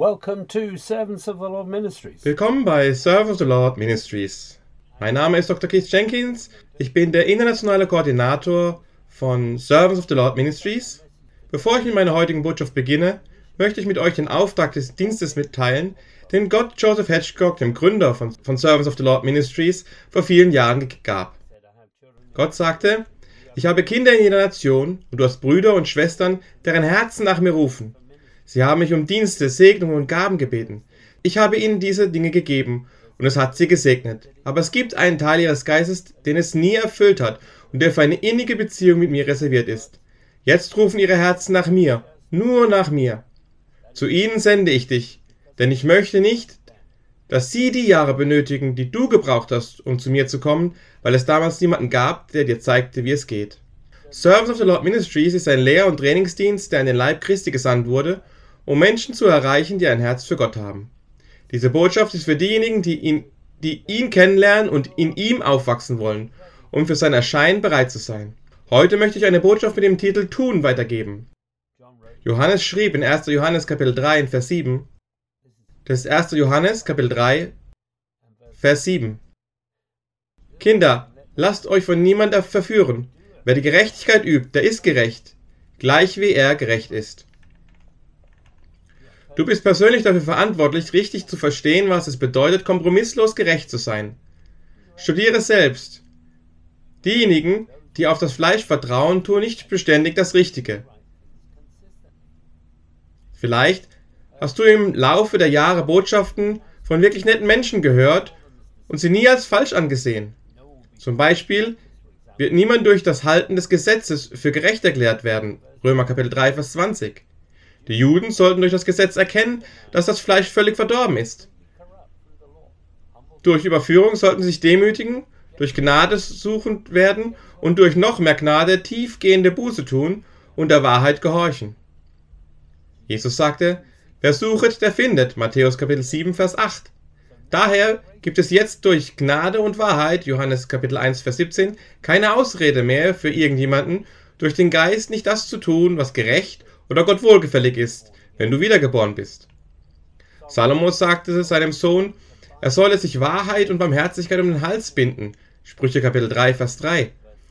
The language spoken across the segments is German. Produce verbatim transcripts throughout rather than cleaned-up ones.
Welcome to Servants of the Lord Ministries. Willkommen bei Servants of the Lord Ministries. Mein Name ist Doktor Keith Jenkins. Ich bin der internationale Koordinator von Servants of the Lord Ministries. Bevor ich mit meiner heutigen Botschaft beginne, möchte ich mit euch den Auftrag des Dienstes mitteilen, den Gott Joseph Hedgecock, dem Gründer von, von Servants of the Lord Ministries, vor vielen Jahren gab. Gott sagte: Ich habe Kinder in jeder Nation und du hast Brüder und Schwestern, deren Herzen nach mir rufen. Sie haben mich um Dienste, Segnungen und Gaben gebeten. Ich habe ihnen diese Dinge gegeben und es hat sie gesegnet. Aber es gibt einen Teil ihres Geistes, den es nie erfüllt hat und der für eine innige Beziehung mit mir reserviert ist. Jetzt rufen ihre Herzen nach mir, nur nach mir. Zu ihnen sende ich dich, denn ich möchte nicht, dass sie die Jahre benötigen, die du gebraucht hast, um zu mir zu kommen, weil es damals niemanden gab, der dir zeigte, wie es geht. Servants of the Lord Ministries ist ein Lehr- und Trainingsdienst, der in den Leib Christi gesandt wurde, um Menschen zu erreichen, die ein Herz für Gott haben. Diese Botschaft ist für diejenigen, die ihn, die ihn kennenlernen und in ihm aufwachsen wollen, um für sein Erscheinen bereit zu sein. Heute möchte ich eine Botschaft mit dem Titel Tun weitergeben. Johannes schrieb in erster Johannes Kapitel drei in Vers sieben. Das ist erster Johannes Kapitel drei, Vers sieben. Kinder, lasst euch von niemandem verführen. Wer die Gerechtigkeit übt, der ist gerecht, gleich wie er gerecht ist. Du bist persönlich dafür verantwortlich, richtig zu verstehen, was es bedeutet, kompromisslos gerecht zu sein. Studiere selbst. Diejenigen, die auf das Fleisch vertrauen, tun nicht beständig das Richtige. Vielleicht hast du im Laufe der Jahre Botschaften von wirklich netten Menschen gehört und sie nie als falsch angesehen. Zum Beispiel wird niemand durch das Halten des Gesetzes für gerecht erklärt werden. Römer Kapitel drei, Vers zwanzig. Die Juden sollten durch das Gesetz erkennen, dass das Fleisch völlig verdorben ist. Durch Überführung sollten sie sich demütigen, durch Gnade suchend werden und durch noch mehr Gnade tiefgehende Buße tun und der Wahrheit gehorchen. Jesus sagte: Wer suchet, der findet. Matthäus Kapitel sieben, Vers acht. Daher gibt es jetzt durch Gnade und Wahrheit, Johannes Kapitel eins, Vers siebzehn, keine Ausrede mehr für irgendjemanden, durch den Geist nicht das zu tun, was gerecht oder Gott wohlgefällig ist, wenn du wiedergeboren bist. Salomo sagte seinem Sohn, er solle sich Wahrheit und Barmherzigkeit um den Hals binden. Sprüche Kapitel drei, Vers drei.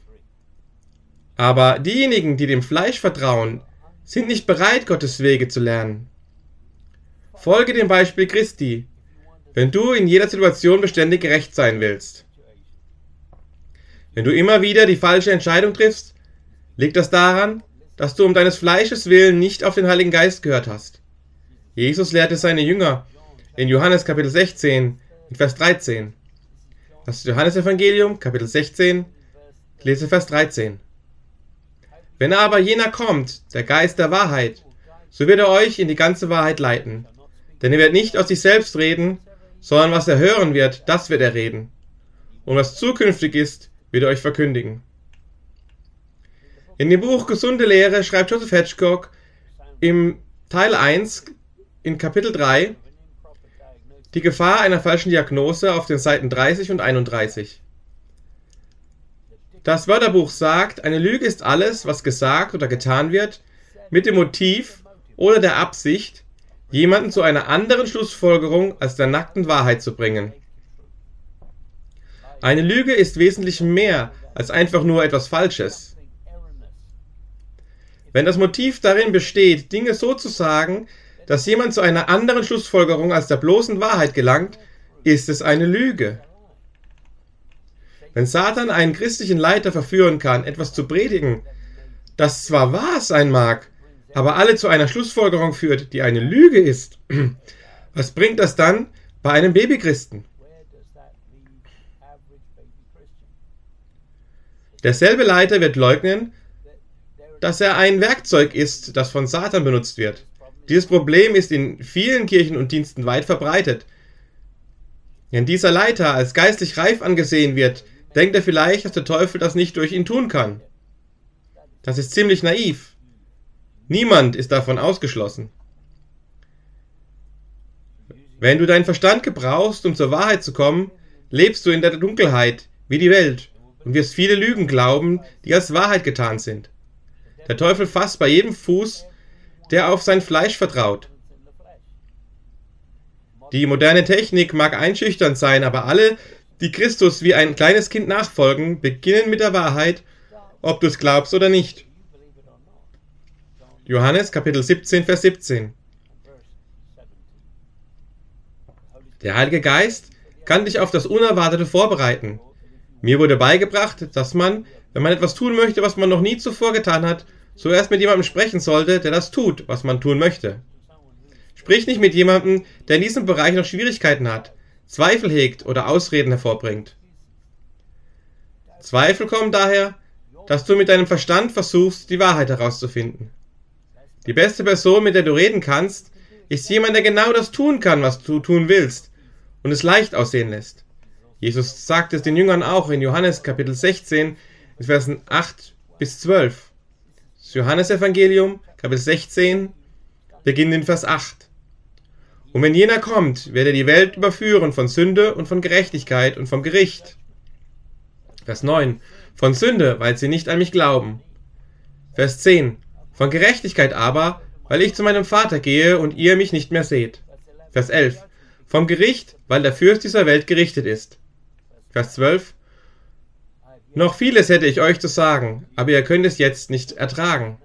Aber diejenigen, die dem Fleisch vertrauen, sind nicht bereit, Gottes Wege zu lernen. Folge dem Beispiel Christi, wenn du in jeder Situation beständig gerecht sein willst. Wenn du immer wieder die falsche Entscheidung triffst, liegt das daran, dass du um deines Fleisches willen nicht auf den Heiligen Geist gehört hast. Jesus lehrte seine Jünger in Johannes Kapitel sechzehn, in Vers dreizehn. Das Johannesevangelium, Kapitel sechzehn, lese Vers dreizehn. Wenn aber jener kommt, der Geist der Wahrheit, so wird er euch in die ganze Wahrheit leiten. Denn er wird nicht aus sich selbst reden, sondern was er hören wird, das wird er reden. Und was zukünftig ist, wird er euch verkündigen. In dem Buch Gesunde Lehre schreibt Joseph Hedgecock im Teil eins in Kapitel drei die Gefahr einer falschen Diagnose auf den Seiten dreißig und einunddreißig. Das Wörterbuch sagt, eine Lüge ist alles, was gesagt oder getan wird, mit dem Motiv oder der Absicht, jemanden zu einer anderen Schlussfolgerung als der nackten Wahrheit zu bringen. Eine Lüge ist wesentlich mehr als einfach nur etwas Falsches. Wenn das Motiv darin besteht, Dinge so zu sagen, dass jemand zu einer anderen Schlussfolgerung als der bloßen Wahrheit gelangt, ist es eine Lüge. Wenn Satan einen christlichen Leiter verführen kann, etwas zu predigen, das zwar wahr sein mag, aber alle zu einer Schlussfolgerung führt, die eine Lüge ist, was bringt das dann bei einem Babychristen? Derselbe Leiter wird leugnen, dass er ein Werkzeug ist, das von Satan benutzt wird. Dieses Problem ist in vielen Kirchen und Diensten weit verbreitet. Wenn dieser Leiter als geistlich reif angesehen wird, denkt er vielleicht, dass der Teufel das nicht durch ihn tun kann. Das ist ziemlich naiv. Niemand ist davon ausgeschlossen. Wenn du deinen Verstand gebrauchst, um zur Wahrheit zu kommen, lebst du in der Dunkelheit, wie die Welt, und wirst viele Lügen glauben, die als Wahrheit getan sind. Der Teufel fasst bei jedem Fuß, der auf sein Fleisch vertraut. Die moderne Technik mag einschüchternd sein, aber alle, die Christus wie ein kleines Kind nachfolgen, beginnen mit der Wahrheit, ob du es glaubst oder nicht. Johannes Kapitel siebzehn, Vers siebzehn. Der Heilige Geist kann dich auf das Unerwartete vorbereiten. Mir wurde beigebracht, dass man, wenn man etwas tun möchte, was man noch nie zuvor getan hat, zuerst mit jemandem sprechen sollte, der das tut, was man tun möchte. Sprich nicht mit jemandem, der in diesem Bereich noch Schwierigkeiten hat, Zweifel hegt oder Ausreden hervorbringt. Zweifel kommen daher, dass du mit deinem Verstand versuchst, die Wahrheit herauszufinden. Die beste Person, mit der du reden kannst, ist jemand, der genau das tun kann, was du tun willst und es leicht aussehen lässt. Jesus sagt es den Jüngern auch in Johannes Kapitel sechzehn, in Versen acht bis zwölf. Das Johannesevangelium, Kapitel sechzehn, beginnt in Vers acht. Und wenn jener kommt, wird er die Welt überführen von Sünde und von Gerechtigkeit und vom Gericht. Vers neun. Von Sünde, weil sie nicht an mich glauben. Vers zehn. Von Gerechtigkeit aber, weil ich zu meinem Vater gehe und ihr mich nicht mehr seht. Vers elf. Vom Gericht, weil der Fürst dieser Welt gerichtet ist. Vers zwölf. Noch vieles hätte ich euch zu sagen, aber ihr könnt es jetzt nicht ertragen.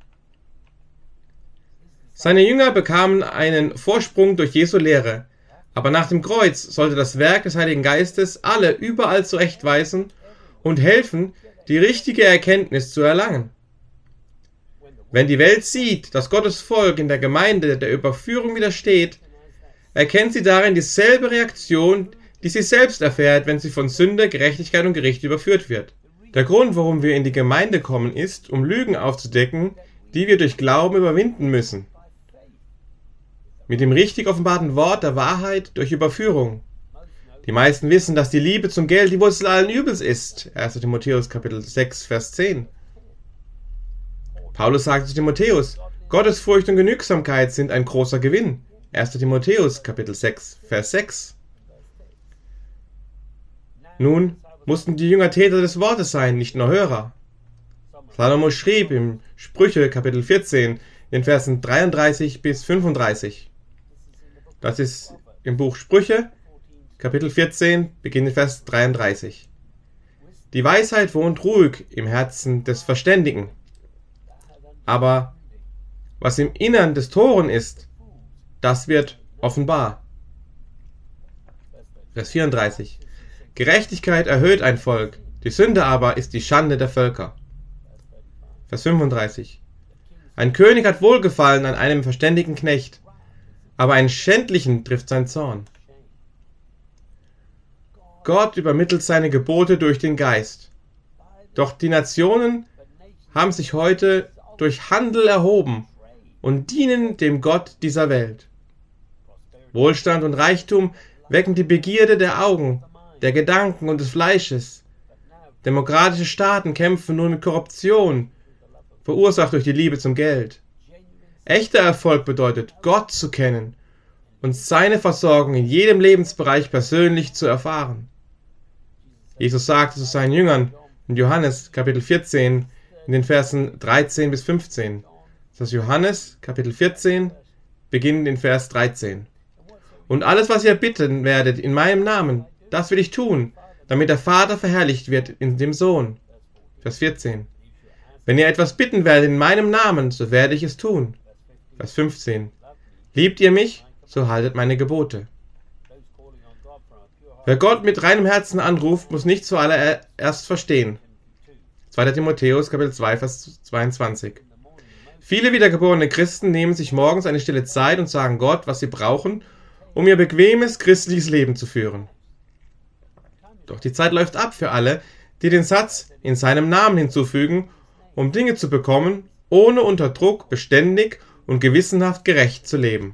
Seine Jünger bekamen einen Vorsprung durch Jesu Lehre, aber nach dem Kreuz sollte das Werk des Heiligen Geistes alle überall zurechtweisen und helfen, die richtige Erkenntnis zu erlangen. Wenn die Welt sieht, dass Gottes Volk in der Gemeinde der Überführung widersteht, erkennt sie darin dieselbe Reaktion, die sie selbst erfährt, wenn sie von Sünde, Gerechtigkeit und Gericht überführt wird. Der Grund, warum wir in die Gemeinde kommen, ist, um Lügen aufzudecken, die wir durch Glauben überwinden müssen. Mit dem richtig offenbarten Wort der Wahrheit durch Überführung. Die meisten wissen, dass die Liebe zum Geld die Wurzel allen Übels ist. erster Timotheus Kapitel sechs, Vers zehn. Paulus sagte zu Timotheus, Gottesfurcht und Genügsamkeit sind ein großer Gewinn. erster Timotheus Kapitel sechs, Vers sechs. Nun mussten die Jünger Täter des Wortes sein, nicht nur Hörer. Salomo schrieb im Sprüche Kapitel vierzehn, in Versen dreiunddreißig bis fünfunddreißig. Das ist im Buch Sprüche, Kapitel vierzehn, beginnt Vers dreiunddreißig. Die Weisheit wohnt ruhig im Herzen des Verständigen. Aber was im Innern des Toren ist, das wird offenbar. Vers vierunddreißig. Gerechtigkeit erhöht ein Volk, die Sünde aber ist die Schande der Völker. Vers fünfunddreißig. Ein König hat Wohlgefallen an einem verständigen Knecht, aber einen Schändlichen trifft sein Zorn. Gott übermittelt seine Gebote durch den Geist. Doch die Nationen haben sich heute durch Handel erhoben und dienen dem Gott dieser Welt. Wohlstand und Reichtum wecken die Begierde der Augen, der Gedanken und des Fleisches. Demokratische Staaten kämpfen nun mit Korruption, verursacht durch die Liebe zum Geld. Echter Erfolg bedeutet, Gott zu kennen und seine Versorgung in jedem Lebensbereich persönlich zu erfahren. Jesus sagte zu seinen Jüngern in Johannes Kapitel vierzehn, in den Versen dreizehn bis fünfzehn. Das Johannes Kapitel vierzehn beginnt in Vers dreizehn. Und alles, was ihr bitten werdet in meinem Namen, das will ich tun, damit der Vater verherrlicht wird in dem Sohn. Vers vierzehn. Wenn ihr etwas bitten werdet in meinem Namen, so werde ich es tun. Vers fünfzehn. Liebt ihr mich, so haltet meine Gebote. Wer Gott mit reinem Herzen anruft, muss nicht zuallererst verstehen. zweiter Timotheus Kapitel zwei, Vers zweiundzwanzig. Viele wiedergeborene Christen nehmen sich morgens eine stille Zeit und sagen Gott, was sie brauchen, um ihr bequemes christliches Leben zu führen. Doch die Zeit läuft ab für alle, die den Satz in seinem Namen hinzufügen, um Dinge zu bekommen, ohne unter Druck beständig und gewissenhaft gerecht zu leben.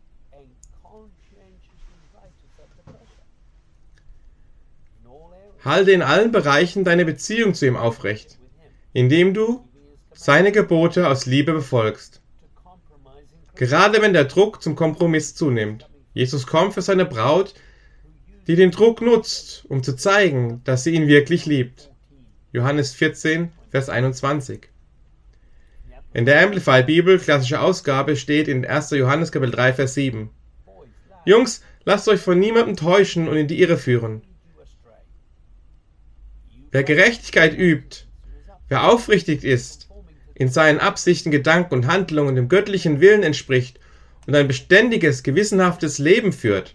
Halte in allen Bereichen deine Beziehung zu ihm aufrecht, indem du seine Gebote aus Liebe befolgst. Gerade wenn der Druck zum Kompromiss zunimmt. Jesus kommt für seine Braut, die den Druck nutzt, um zu zeigen, dass sie ihn wirklich liebt. Johannes vierzehn, Vers einundzwanzig. In der Amplified Bibel, klassische Ausgabe, steht in erster Johannes Kapitel drei, Vers sieben. Jungs, lasst euch von niemandem täuschen und in die Irre führen. Wer Gerechtigkeit übt, wer aufrichtig ist, in seinen Absichten, Gedanken und Handlungen dem göttlichen Willen entspricht und ein beständiges, gewissenhaftes Leben führt,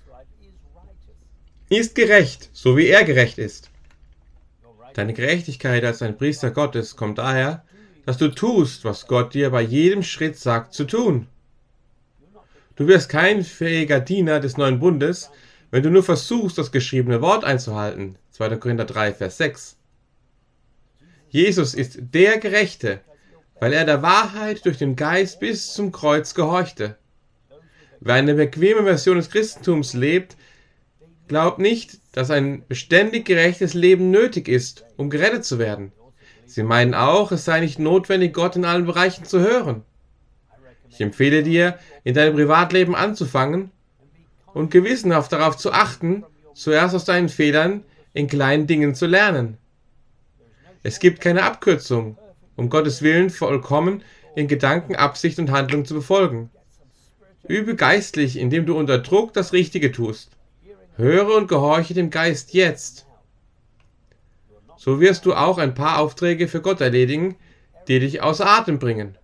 ist gerecht, so wie er gerecht ist. Deine Gerechtigkeit als ein Priester Gottes kommt daher, dass du tust, was Gott dir bei jedem Schritt sagt zu tun. Du wirst kein fähiger Diener des neuen Bundes, wenn du nur versuchst, das geschriebene Wort einzuhalten. zweiter Korinther drei, Vers sechs. Jesus ist der Gerechte, weil er der Wahrheit durch den Geist bis zum Kreuz gehorchte. Wer eine bequeme Version des Christentums lebt, glaubt nicht, dass ein beständig gerechtes Leben nötig ist, um gerettet zu werden. Sie meinen auch, es sei nicht notwendig, Gott in allen Bereichen zu hören. Ich empfehle dir, in deinem Privatleben anzufangen und gewissenhaft darauf zu achten, zuerst aus deinen Fehlern in kleinen Dingen zu lernen. Es gibt keine Abkürzung, um Gottes Willen vollkommen in Gedanken, Absicht und Handlung zu befolgen. Übe geistlich, indem du unter Druck das Richtige tust. Höre und gehorche dem Geist jetzt. So wirst du auch ein paar Aufträge für Gott erledigen, die dich außer Atem bringen.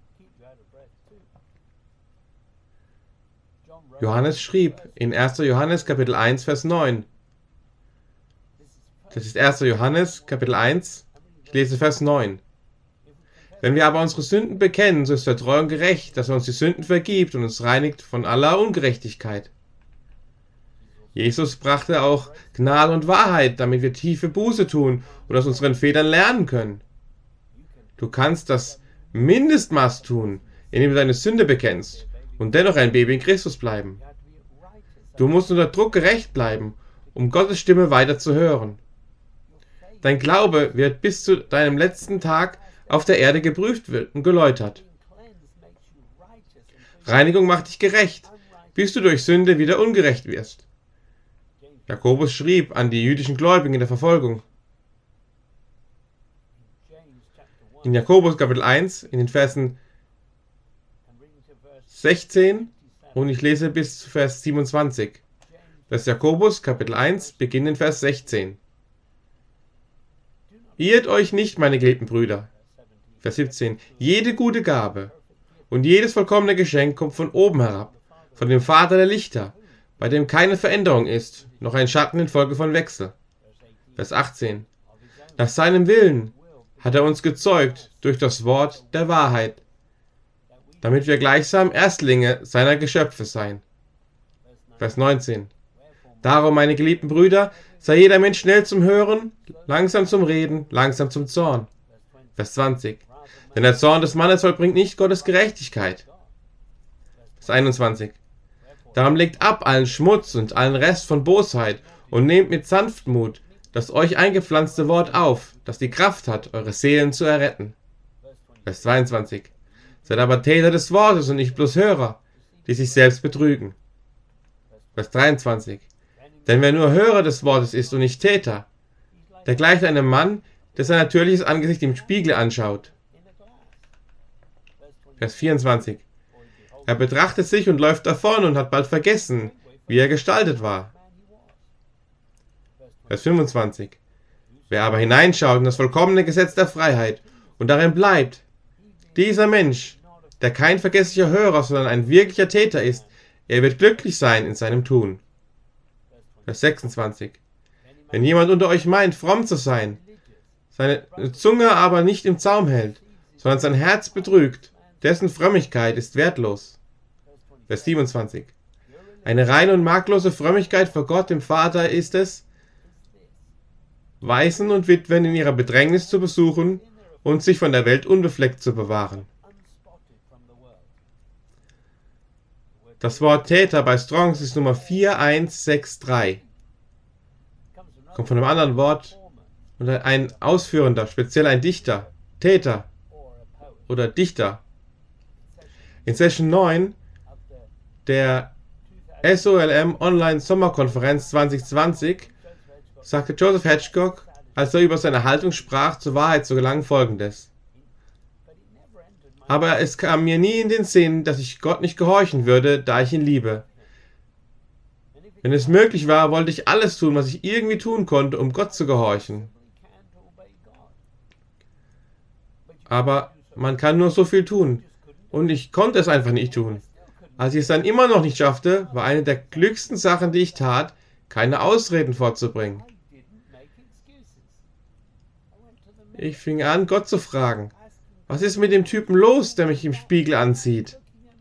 Johannes schrieb in erster Johannes Kapitel eins, Vers neun. Das ist erster Johannes Kapitel eins, ich lese Vers neun. Wenn wir aber unsere Sünden bekennen, so ist er treu und gerecht, dass er uns die Sünden vergibt und uns reinigt von aller Ungerechtigkeit. Jesus brachte auch Gnade und Wahrheit, damit wir tiefe Buße tun und aus unseren Fehlern lernen können. Du kannst das Mindestmaß tun, indem du deine Sünde bekennst und dennoch ein Baby in Christus bleiben. Du musst unter Druck gerecht bleiben, um Gottes Stimme weiter zu hören. Dein Glaube wird bis zu deinem letzten Tag auf der Erde geprüft und geläutert. Reinigung macht dich gerecht, bis du durch Sünde wieder ungerecht wirst. Jakobus schrieb an die jüdischen Gläubigen in der Verfolgung. In Jakobus Kapitel eins, in den Versen sechzehn und ich lese bis zu Vers siebenundzwanzig. Das ist Jakobus Kapitel eins, beginnt in Vers sechzehn. Irrt euch nicht, meine geliebten Brüder. Vers siebzehn. Jede gute Gabe und jedes vollkommene Geschenk kommt von oben herab, von dem Vater der Lichter, bei dem keine Veränderung ist, noch ein Schatten infolge von Wechsel. Vers achtzehn. Nach seinem Willen hat er uns gezeugt durch das Wort der Wahrheit, damit wir gleichsam Erstlinge seiner Geschöpfe seien. Vers neunzehn. Darum, meine geliebten Brüder, sei jeder Mensch schnell zum Hören, langsam zum Reden, langsam zum Zorn. Vers zwanzig. Denn der Zorn des Mannes vollbringt nicht Gottes Gerechtigkeit. Vers einundzwanzig. Darum legt ab allen Schmutz und allen Rest von Bosheit und nehmt mit Sanftmut das euch eingepflanzte Wort auf, das die Kraft hat, eure Seelen zu erretten. Vers zweiundzwanzig. Seid aber Täter des Wortes und nicht bloß Hörer, die sich selbst betrügen. Vers dreiundzwanzig. Denn wer nur Hörer des Wortes ist und nicht Täter, der gleicht einem Mann, der sein natürliches Angesicht im Spiegel anschaut. Vers vierundzwanzig. Er betrachtet sich und läuft davon und hat bald vergessen, wie er gestaltet war. Vers fünfundzwanzig. Wer aber hineinschaut in das vollkommene Gesetz der Freiheit und darin bleibt, dieser Mensch, der kein vergesslicher Hörer, sondern ein wirklicher Täter ist, er wird glücklich sein in seinem Tun. Vers sechsundzwanzig. Wenn jemand unter euch meint, fromm zu sein, seine Zunge aber nicht im Zaum hält, sondern sein Herz betrügt, dessen Frömmigkeit ist wertlos. Vers siebenundzwanzig. Eine reine und makellose Frömmigkeit vor Gott, dem Vater, ist es, Waisen und Witwen in ihrer Bedrängnis zu besuchen und sich von der Welt unbefleckt zu bewahren. Das Wort Täter bei Strongs ist Nummer vier eins sechs drei. Kommt von einem anderen Wort und ein Ausführender, speziell ein Dichter, Täter oder Dichter. In Session neun der S O L M Online Sommerkonferenz zwanzig zwanzig sagte Joseph Hedgecock, als er über seine Haltung sprach, zur Wahrheit zu gelangen, Folgendes. Aber es kam mir nie in den Sinn, dass ich Gott nicht gehorchen würde, da ich ihn liebe. Wenn es möglich war, wollte ich alles tun, was ich irgendwie tun konnte, um Gott zu gehorchen. Aber man kann nur so viel tun. Und ich konnte es einfach nicht tun. Als ich es dann immer noch nicht schaffte, war eine der glücklichsten Sachen, die ich tat, keine Ausreden vorzubringen. Ich fing an, Gott zu fragen, was ist mit dem Typen los, der mich im Spiegel ansieht?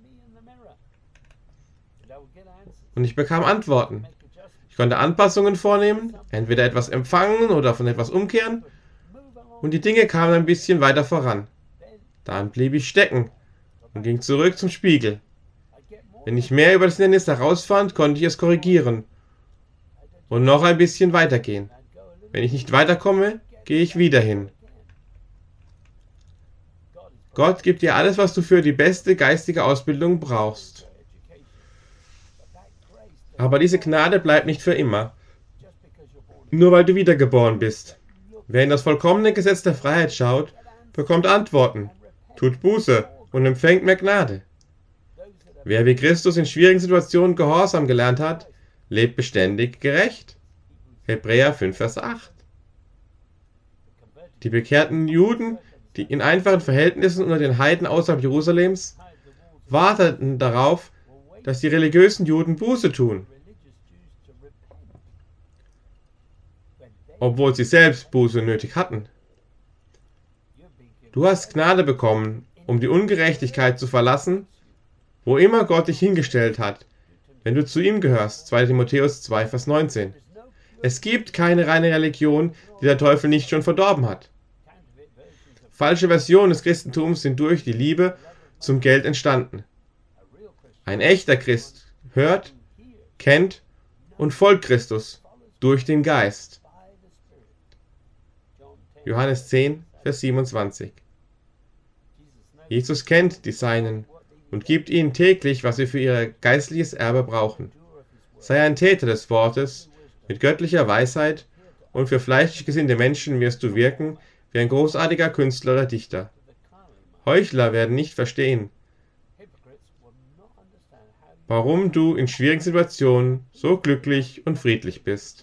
Und ich bekam Antworten. Ich konnte Anpassungen vornehmen, entweder etwas empfangen oder von etwas umkehren, und die Dinge kamen ein bisschen weiter voran. Dann blieb ich stecken und ging zurück zum Spiegel. Wenn ich mehr über das Hindernis herausfand, konnte ich es korrigieren und noch ein bisschen weitergehen. Wenn ich nicht weiterkomme, gehe ich wieder hin. Gott gibt dir alles, was du für die beste geistige Ausbildung brauchst. Aber diese Gnade bleibt nicht für immer. Nur weil du wiedergeboren bist. Wer in das vollkommene Gesetz der Freiheit schaut, bekommt Antworten, tut Buße und empfängt mehr Gnade. Wer wie Christus in schwierigen Situationen Gehorsam gelernt hat, lebt beständig gerecht. Hebräer fünf, Vers acht. Die bekehrten Juden, die in einfachen Verhältnissen unter den Heiden außerhalb Jerusalems, warteten darauf, dass die religiösen Juden Buße tun, obwohl sie selbst Buße nötig hatten. Du hast Gnade bekommen, um die Ungerechtigkeit zu verlassen, wo immer Gott dich hingestellt hat, wenn du zu ihm gehörst. zweiter Timotheus zwei, Vers neunzehn. Es gibt keine reine Religion, die der Teufel nicht schon verdorben hat. Falsche Versionen des Christentums sind durch die Liebe zum Geld entstanden. Ein echter Christ hört, kennt und folgt Christus durch den Geist. Johannes zehn, Vers siebenundzwanzig. Jesus kennt die Seinen und gibt ihnen täglich, was sie für ihr geistliches Erbe brauchen. Sei ein Täter des Wortes mit göttlicher Weisheit, und für fleischlich gesinnte Menschen wirst du wirken wie ein großartiger Künstler oder Dichter. Heuchler werden nicht verstehen, warum du in schwierigen Situationen so glücklich und friedlich bist.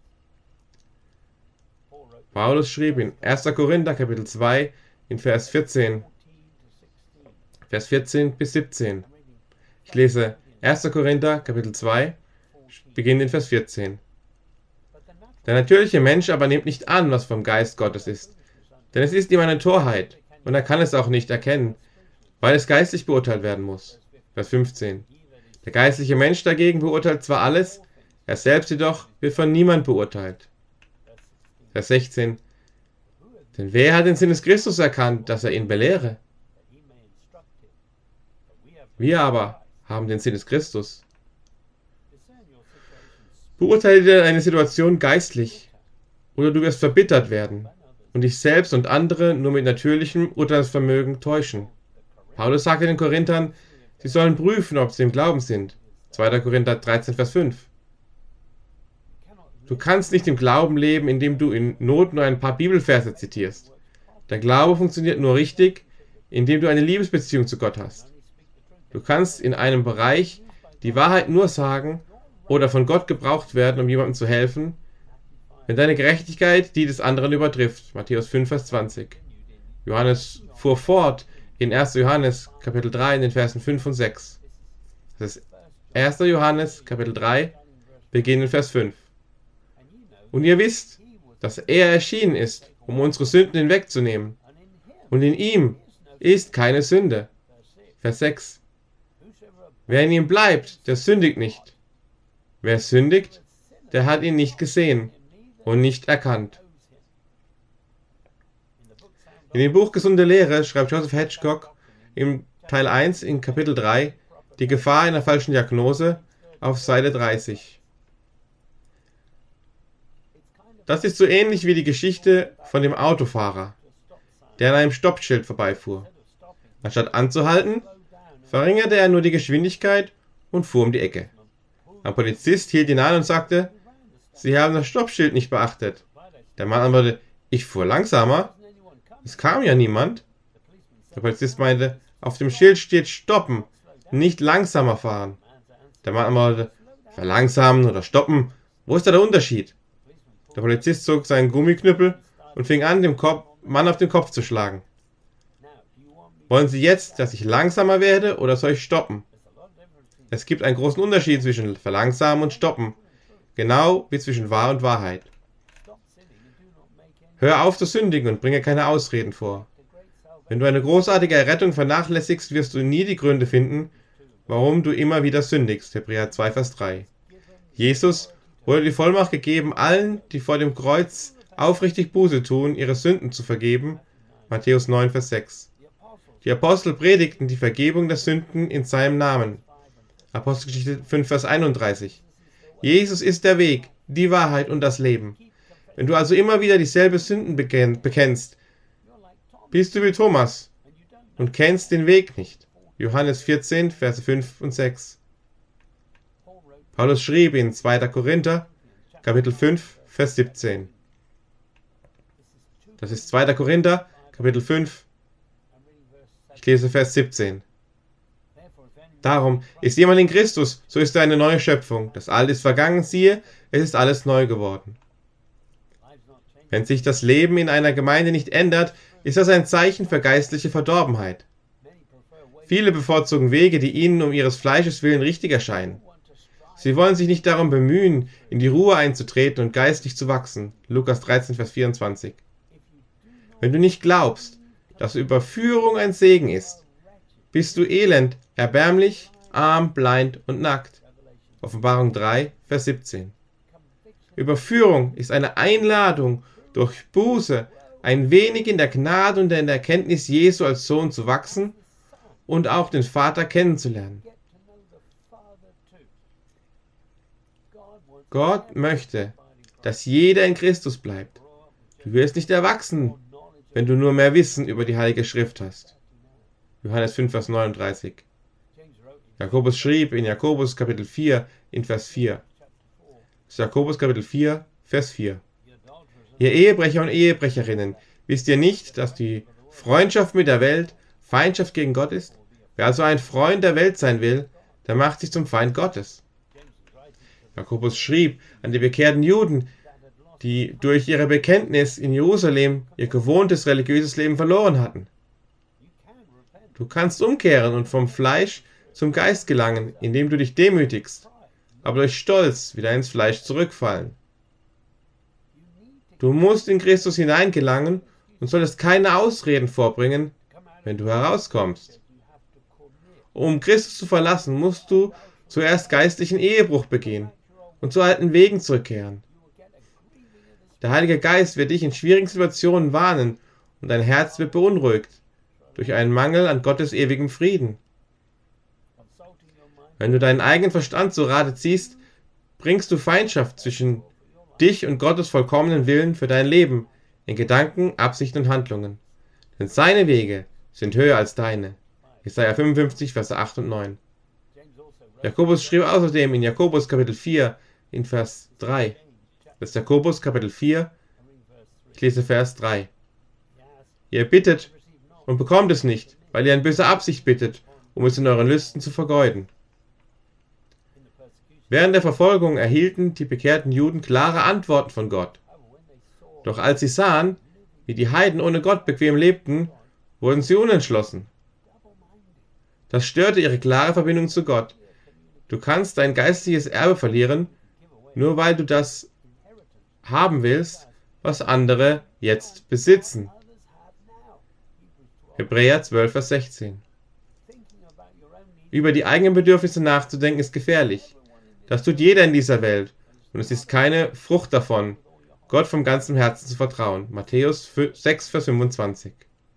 Paulus schrieb in erster Korinther Kapitel zwei in Vers vierzehn, Vers vierzehn bis siebzehn. Ich lese erster Korinther Kapitel zwei, beginnend in Vers vierzehn. Der natürliche Mensch aber nimmt nicht an, was vom Geist Gottes ist, denn es ist ihm eine Torheit, und er kann es auch nicht erkennen, weil es geistlich beurteilt werden muss. Vers fünfzehn. Der geistliche Mensch dagegen beurteilt zwar alles, er selbst jedoch wird von niemand beurteilt. Vers sechzehn. Denn wer hat den Sinn des Christus erkannt, dass er ihn belehre? Wir aber haben den Sinn des Christus. Beurteile dir eine Situation geistlich, oder du wirst verbittert werden und dich selbst und andere nur mit natürlichem Urteilsvermögen täuschen. Paulus sagte den Korinthern, sie sollen prüfen, ob sie im Glauben sind. zweiter Korinther dreizehn, Vers fünf. Du kannst nicht im Glauben leben, indem du in Not nur ein paar Bibelverse zitierst. Der Glaube funktioniert nur richtig, indem du eine Liebesbeziehung zu Gott hast. Du kannst in einem Bereich die Wahrheit nur sagen oder von Gott gebraucht werden, um jemandem zu helfen, wenn deine Gerechtigkeit die des anderen übertrifft. Matthäus fünf, Vers zwanzig. Johannes fuhr fort in erster Johannes Kapitel drei in den Versen fünf und sechs. Das ist erster Johannes Kapitel drei, beginnend Vers fünf. Und ihr wisst, dass er erschienen ist, um unsere Sünden hinwegzunehmen. Und in ihm ist keine Sünde. Vers sechs. Wer in ihm bleibt, der sündigt nicht. Wer sündigt, der hat ihn nicht gesehen und nicht erkannt. In dem Buch Gesunde Lehre schreibt Joseph Hedgecock im Teil eins in Kapitel drei die Gefahr einer falschen Diagnose auf Seite dreißig. Das ist so ähnlich wie die Geschichte von dem Autofahrer, der an einem Stoppschild vorbeifuhr. Anstatt anzuhalten, verringerte er nur die Geschwindigkeit und fuhr um die Ecke. Ein Polizist hielt ihn an und sagte, Sie haben das Stoppschild nicht beachtet. Der Mann antwortete, ich fuhr langsamer. Es kam ja niemand. Der Polizist meinte, auf dem Schild steht Stoppen, nicht langsamer fahren. Der Mann antwortete, Verlangsamen oder stoppen. Wo ist da der Unterschied? Der Polizist zog seinen Gummiknüppel und fing an, dem Kopf, Mann auf den Kopf zu schlagen. Wollen Sie jetzt, dass ich langsamer werde oder soll ich stoppen? Es gibt einen großen Unterschied zwischen Verlangsamen und Stoppen. Genau wie zwischen Wahr und Wahrheit. Hör auf zu sündigen und bringe keine Ausreden vor. Wenn du eine großartige Errettung vernachlässigst, wirst du nie die Gründe finden, warum du immer wieder sündigst. Hebräer zwei, Vers drei. Jesus wurde die Vollmacht gegeben, allen, die vor dem Kreuz aufrichtig Buße tun, ihre Sünden zu vergeben. Matthäus neun, Vers sechs. Die Apostel predigten die Vergebung der Sünden in seinem Namen. Apostelgeschichte fünf, Vers einunddreißig. Jesus ist der Weg, die Wahrheit und das Leben. Wenn du also immer wieder dieselbe Sünden bekennst, bist du wie Thomas und kennst den Weg nicht. Johannes vierzehn, Verse fünf und sechs. Paulus schrieb in zweiter Korinther, Kapitel fünf, Vers siebzehn. Das ist zweiter Korinther, Kapitel fünf. Ich lese Vers siebzehn. Darum, ist jemand in Christus, so ist er eine neue Schöpfung. Das Alte ist vergangen, siehe, es ist alles neu geworden. Wenn sich das Leben in einer Gemeinde nicht ändert, ist das ein Zeichen für geistliche Verdorbenheit. Viele bevorzugen Wege, die ihnen um ihres Fleisches willen richtig erscheinen. Sie wollen sich nicht darum bemühen, in die Ruhe einzutreten und geistlich zu wachsen. Lukas dreizehn, Vers vierundzwanzig. Wenn du nicht glaubst, dass Überführung ein Segen ist, bist du elend, erbärmlich, arm, blind und nackt. Offenbarung drei, Vers siebzehn. Überführung ist eine Einladung, durch Buße ein wenig in der Gnade und in der Erkenntnis Jesu als Sohn zu wachsen und auch den Vater kennenzulernen. Gott möchte, dass jeder in Christus bleibt. Du wirst nicht erwachsen, wenn du nur mehr Wissen über die Heilige Schrift hast. Johannes fünf, Vers neununddreißig. Jakobus schrieb in Jakobus Kapitel vier, in Vers vier. Jakobus Kapitel vier, Vers vier. Ihr Ehebrecher und Ehebrecherinnen, wisst ihr nicht, dass die Freundschaft mit der Welt Feindschaft gegen Gott ist? Wer also ein Freund der Welt sein will, der macht sich zum Feind Gottes. Jakobus schrieb an die bekehrten Juden, die durch ihre Bekenntnis in Jerusalem ihr gewohntes religiöses Leben verloren hatten. Du kannst umkehren und vom Fleisch zum Geist gelangen, indem du dich demütigst, aber durch Stolz wieder ins Fleisch zurückfallen. Du musst in Christus hineingelangen und solltest keine Ausreden vorbringen, wenn du herauskommst. Um Christus zu verlassen, musst du zuerst geistlichen Ehebruch begehen und zu alten Wegen zurückkehren. Der Heilige Geist wird dich in schwierigen Situationen warnen und dein Herz wird beunruhigt durch einen Mangel an Gottes ewigem Frieden. Wenn du deinen eigenen Verstand zu Rate ziehst, bringst du Feindschaft zwischen dich und Gottes vollkommenen Willen für dein Leben in Gedanken, Absichten und Handlungen. Denn seine Wege sind höher als deine. Jesaja fünfundfünfzig, Verse acht und neun. Jakobus schrieb außerdem in Jakobus Kapitel vier, in Vers drei. Das ist Jakobus Kapitel vier, ich lese Vers drei. Ihr bittet und bekommt es nicht, weil ihr in böser Absicht bittet, um es in euren Lüsten zu vergeuden. Während der Verfolgung erhielten die bekehrten Juden klare Antworten von Gott. Doch als sie sahen, wie die Heiden ohne Gott bequem lebten, wurden sie unentschlossen. Das störte ihre klare Verbindung zu Gott. Du kannst dein geistliches Erbe verlieren, nur weil du das haben willst, was andere jetzt besitzen. Hebräer zwölf, Vers sechzehn. Über die eigenen Bedürfnisse nachzudenken ist gefährlich. Das tut jeder in dieser Welt und es ist keine Frucht davon, Gott vom ganzen Herzen zu vertrauen. Matthäus sechs, Vers fünfundzwanzig.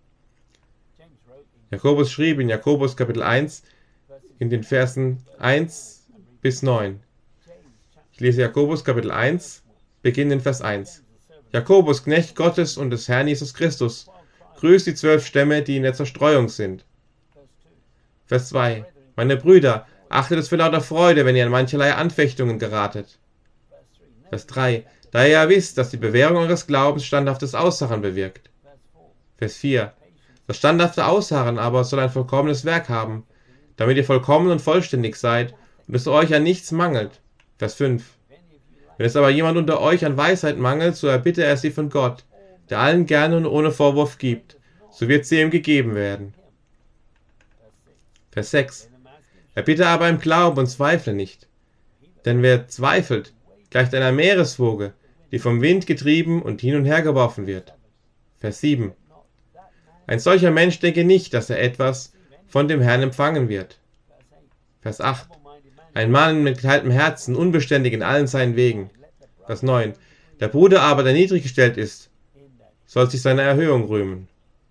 Jakobus schrieb in Jakobus Kapitel eins in den Versen eins bis neun. Ich lese Jakobus Kapitel eins, beginnt in Vers eins. Jakobus, Knecht Gottes und des Herrn Jesus Christus, grüßt die zwölf Stämme, die in der Zerstreuung sind. Vers zwei. Meine Brüder, achtet es für lauter Freude, wenn ihr in mancherlei Anfechtungen geratet. Vers drei. Da ihr ja wisst, dass die Bewährung eures Glaubens standhaftes Ausharren bewirkt. Vers vier. Das standhafte Ausharren aber soll ein vollkommenes Werk haben, damit ihr vollkommen und vollständig seid und es euch an nichts mangelt. Vers fünf. Wenn es aber jemand unter euch an Weisheit mangelt, so erbitte er sie von Gott, der allen gerne und ohne Vorwurf gibt, so wird sie ihm gegeben werden. Vers sechs. Erbitte aber im Glauben und zweifle nicht. Denn wer zweifelt, gleicht einer Meereswoge, die vom Wind getrieben und hin und her geworfen wird. Vers sieben. Ein solcher Mensch denke nicht, dass er etwas von dem Herrn empfangen wird. Vers acht. Ein Mann mit geteiltem Herzen, unbeständig in allen seinen Wegen. Vers neun. Der Bruder aber, der niedrig gestellt ist, soll sich seiner Erhöhung rühmen.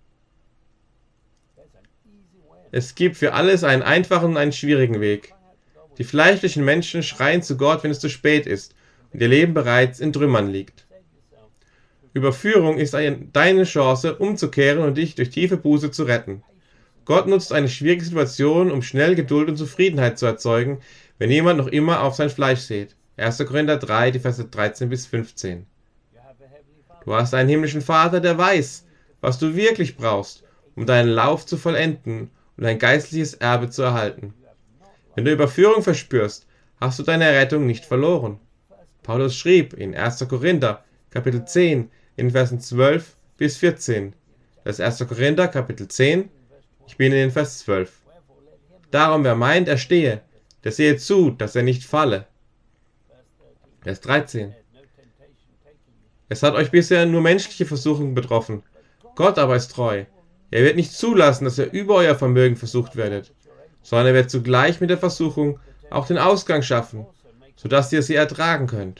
Es gibt für alles einen einfachen und einen schwierigen Weg. Die fleischlichen Menschen schreien zu Gott, wenn es zu spät ist und ihr Leben bereits in Trümmern liegt. Überführung ist eine, deine Chance, umzukehren und dich durch tiefe Buße zu retten. Gott nutzt eine schwierige Situation, um schnell Geduld und Zufriedenheit zu erzeugen, wenn jemand noch immer auf sein Fleisch sät. erster Korinther drei, die Verse dreizehn bis fünfzehn. Du hast einen himmlischen Vater, der weiß, was du wirklich brauchst, um deinen Lauf zu vollenden und ein geistliches Erbe zu erhalten. Wenn du Überführung verspürst, hast du deine Rettung nicht verloren. Paulus schrieb in erster Korinther, Kapitel zehn, in Versen zwölf bis vierzehn. Das ist erster Korinther, Kapitel zehn, ich bin in den Vers zwölf. Darum, wer meint, er stehe, der sehe zu, dass er nicht falle. Vers dreizehn. Es hat euch bisher nur menschliche Versuchungen betroffen. Gott aber ist treu. Er wird nicht zulassen, dass ihr über euer Vermögen versucht werdet, sondern er wird zugleich mit der Versuchung auch den Ausgang schaffen, sodass ihr sie ertragen könnt.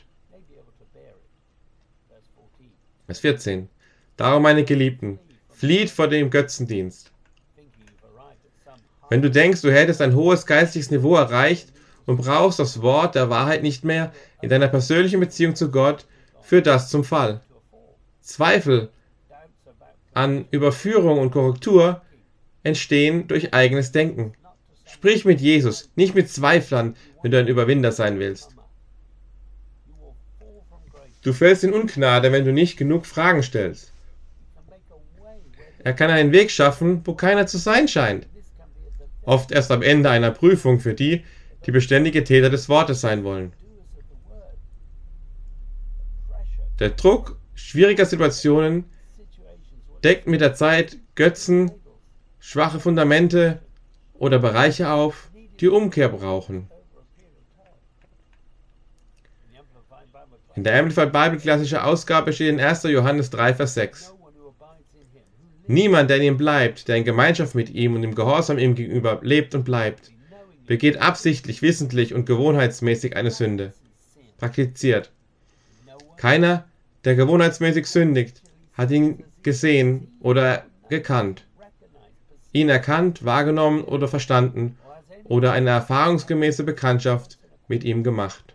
Vers vierzehn. Darum, meine Geliebten, flieht vor dem Götzendienst. Wenn du denkst, du hättest ein hohes geistliches Niveau erreicht und brauchst das Wort der Wahrheit nicht mehr in deiner persönlichen Beziehung zu Gott, führt das zum Fall. Zweifel an Überführung und Korrektur entstehen durch eigenes Denken. Sprich mit Jesus, nicht mit Zweiflern, wenn du ein Überwinder sein willst. Du fällst in Ungnade, wenn du nicht genug Fragen stellst. Er kann einen Weg schaffen, wo keiner zu sein scheint. Oft erst am Ende einer Prüfung für die, die beständige Täter des Wortes sein wollen. Der Druck schwieriger Situationen deckt mit der Zeit Götzen, schwache Fundamente oder Bereiche auf, die Umkehr brauchen. In der Amplified Bible klassische Ausgabe steht in erster Johannes drei, Vers sechs. Niemand, der in ihm bleibt, der in Gemeinschaft mit ihm und im Gehorsam ihm gegenüber lebt und bleibt, begeht absichtlich, wissentlich und gewohnheitsmäßig eine Sünde. Praktiziert. Keiner, der gewohnheitsmäßig sündigt, hat ihn gesehen oder gekannt, ihn erkannt, wahrgenommen oder verstanden oder eine erfahrungsgemäße Bekanntschaft mit ihm gemacht.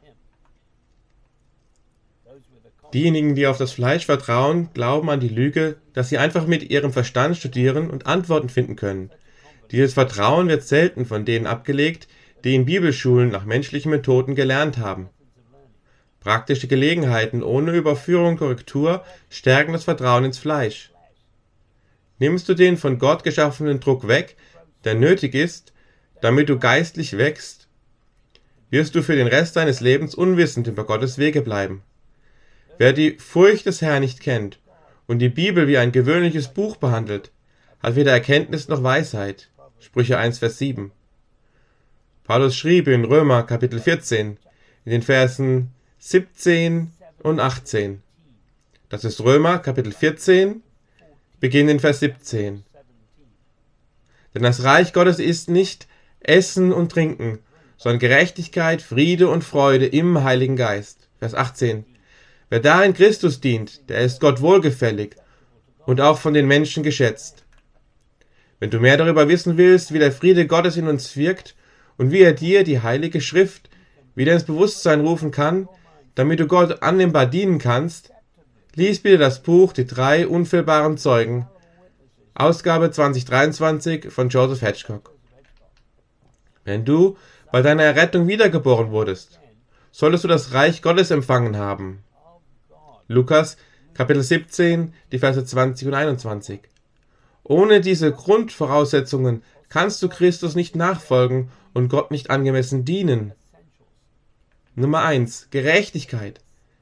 Diejenigen, die auf das Fleisch vertrauen, glauben an die Lüge, dass sie einfach mit ihrem Verstand studieren und Antworten finden können. Dieses Vertrauen wird selten von denen abgelegt, die in Bibelschulen nach menschlichen Methoden gelernt haben. Praktische Gelegenheiten ohne Überführung und Korrektur stärken das Vertrauen ins Fleisch. Nimmst du den von Gott geschaffenen Druck weg, der nötig ist, damit du geistlich wächst, wirst du für den Rest deines Lebens unwissend über Gottes Wege bleiben. Wer die Furcht des Herrn nicht kennt und die Bibel wie ein gewöhnliches Buch behandelt, hat weder Erkenntnis noch Weisheit. Sprüche eins, Vers sieben. Paulus schrieb in Römer Kapitel vierzehn, in den Versen siebzehn und achtzehn. Das ist Römer Kapitel vierzehn, Beginn in Vers siebzehn. Denn das Reich Gottes ist nicht Essen und Trinken, sondern Gerechtigkeit, Friede und Freude im Heiligen Geist. Vers achtzehn. Wer darin Christus dient, der ist Gott wohlgefällig und auch von den Menschen geschätzt. Wenn du mehr darüber wissen willst, wie der Friede Gottes in uns wirkt und wie er dir die Heilige Schrift wieder ins Bewusstsein rufen kann, damit du Gott annehmbar dienen kannst, lies bitte das Buch Die drei unfehlbaren Zeugen, Ausgabe zwanzig dreiundzwanzig von Joseph Hedgecock. Wenn du bei deiner Errettung wiedergeboren wurdest, solltest du das Reich Gottes empfangen haben. Lukas, Kapitel siebzehn, die Verse zwanzig und einundzwanzig. Ohne diese Grundvoraussetzungen kannst du Christus nicht nachfolgen und Gott nicht angemessen dienen. Nummer eins. Gerechtigkeit.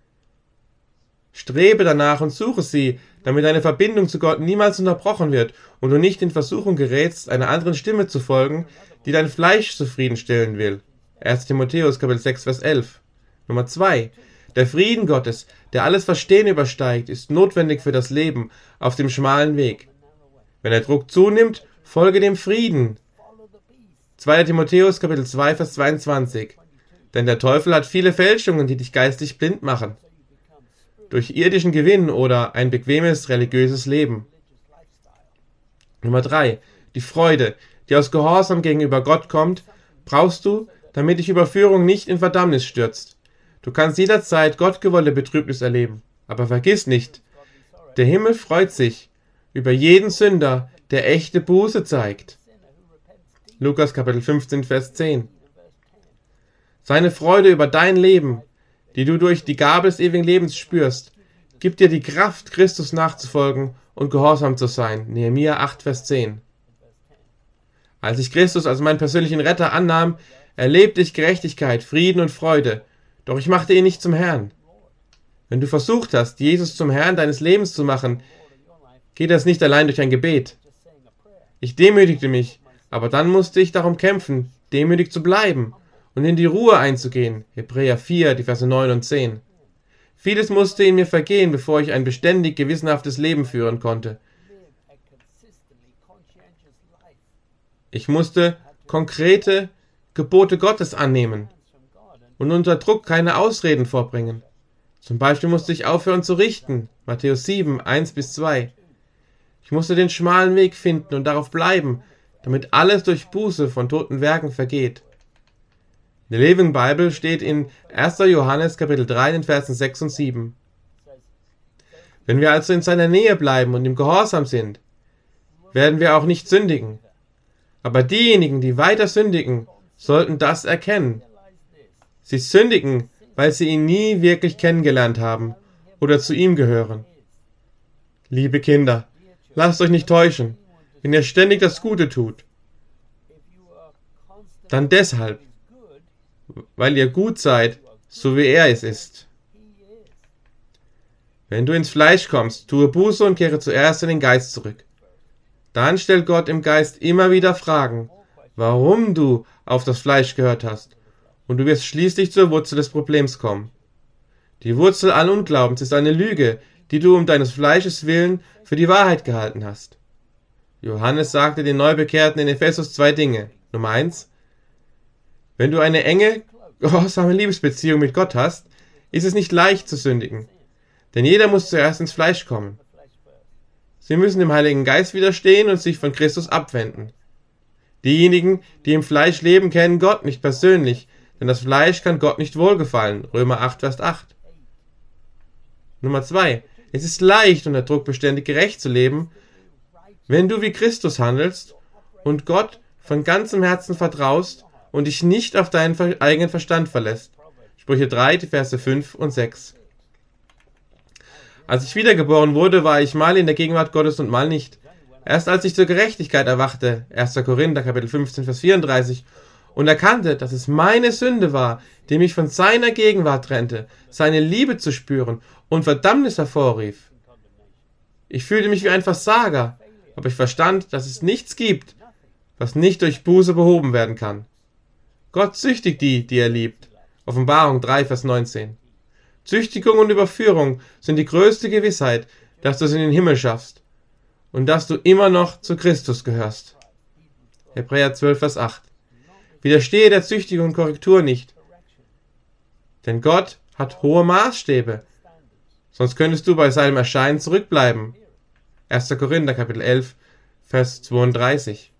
Strebe danach und suche sie, damit deine Verbindung zu Gott niemals unterbrochen wird und du nicht in Versuchung gerätst, einer anderen Stimme zu folgen, die dein Fleisch zufriedenstellen will. erster Timotheus Kapitel sechs, Vers elf. Nummer zwei. Der Frieden Gottes, der alles Verstehen übersteigt, ist notwendig für das Leben auf dem schmalen Weg. Wenn der Druck zunimmt, folge dem Frieden. zweiter Timotheus Kapitel zwei, Vers zweiundzwanzig. Denn der Teufel hat viele Fälschungen, die dich geistlich blind machen. Durch irdischen Gewinn oder ein bequemes religiöses Leben. Nummer drei. Die Freude, die aus Gehorsam gegenüber Gott kommt, brauchst du, damit dich Überführung nicht in Verdammnis stürzt. Du kannst jederzeit gottgewollte Betrübnis erleben. Aber vergiss nicht, der Himmel freut sich über jeden Sünder, der echte Buße zeigt. Lukas Kapitel fünfzehn, Vers zehn. Seine Freude über dein Leben, die du durch die Gabe des ewigen Lebens spürst, gibt dir die Kraft, Christus nachzufolgen und gehorsam zu sein. Nehemia acht, Vers zehn. Als ich Christus als meinen persönlichen Retter annahm, erlebte ich Gerechtigkeit, Frieden und Freude, doch ich machte ihn nicht zum Herrn. Wenn du versucht hast, Jesus zum Herrn deines Lebens zu machen, geht das nicht allein durch ein Gebet. Ich demütigte mich, aber dann musste ich darum kämpfen, demütig zu bleiben und in die Ruhe einzugehen. Hebräer vier, die Verse neun und zehn. Vieles musste in mir vergehen, bevor ich ein beständig gewissenhaftes Leben führen konnte. Ich musste konkrete Gebote Gottes annehmen und unter Druck keine Ausreden vorbringen. Zum Beispiel musste ich aufhören zu richten. Matthäus sieben, eins bis zwei. Ich musste den schmalen Weg finden und darauf bleiben, damit alles durch Buße von toten Werken vergeht. In der Living Bible steht in erster Johannes Kapitel drei, den Versen sechs und sieben. Wenn wir also in seiner Nähe bleiben und im Gehorsam sind, werden wir auch nicht sündigen. Aber diejenigen, die weiter sündigen, sollten das erkennen. Sie sündigen, weil sie ihn nie wirklich kennengelernt haben oder zu ihm gehören. Liebe Kinder, lasst euch nicht täuschen, wenn ihr ständig das Gute tut. Dann deshalb, weil ihr gut seid, so wie er es ist. Wenn du ins Fleisch kommst, tue Buße und kehre zuerst in den Geist zurück. Dann stellt Gott im Geist immer wieder Fragen, warum du auf das Fleisch gehört hast, und du wirst schließlich zur Wurzel des Problems kommen. Die Wurzel allen Unglaubens ist eine Lüge, die du um deines Fleisches willen für die Wahrheit gehalten hast. Johannes sagte den Neubekehrten in Ephesus zwei Dinge. Nummer eins. Wenn du eine enge, gehorsame Liebesbeziehung mit Gott hast, ist es nicht leicht zu sündigen, denn jeder muss zuerst ins Fleisch kommen. Sie müssen dem Heiligen Geist widerstehen und sich von Christus abwenden. Diejenigen, die im Fleisch leben, kennen Gott nicht persönlich, denn das Fleisch kann Gott nicht wohlgefallen. Römer acht, Vers acht. Nummer zwei. Es ist leicht, unter Druck beständig gerecht zu leben, wenn du wie Christus handelst und Gott von ganzem Herzen vertraust und dich nicht auf deinen eigenen Verstand verlässt. Sprüche drei, die Verse fünf und sechs. Als ich wiedergeboren wurde, war ich mal in der Gegenwart Gottes und mal nicht. Erst als ich zur Gerechtigkeit erwachte, erster Korinther, Kapitel fünfzehn, Vers vierunddreißig, und erkannte, dass es meine Sünde war, die mich von seiner Gegenwart trennte, seine Liebe zu spüren und Verdammnis hervorrief. Ich fühlte mich wie ein Versager, aber ich verstand, dass es nichts gibt, was nicht durch Buße behoben werden kann. Gott züchtigt die, die er liebt. Offenbarung drei, Vers neunzehn. Züchtigung und Überführung sind die größte Gewissheit, dass du es in den Himmel schaffst und dass du immer noch zu Christus gehörst. Hebräer zwölf, Vers acht. Widerstehe der Züchtigung und Korrektur nicht, denn Gott hat hohe Maßstäbe, sonst könntest du bei seinem Erscheinen zurückbleiben. erster Korinther, Kapitel elf, Vers zweiunddreißig.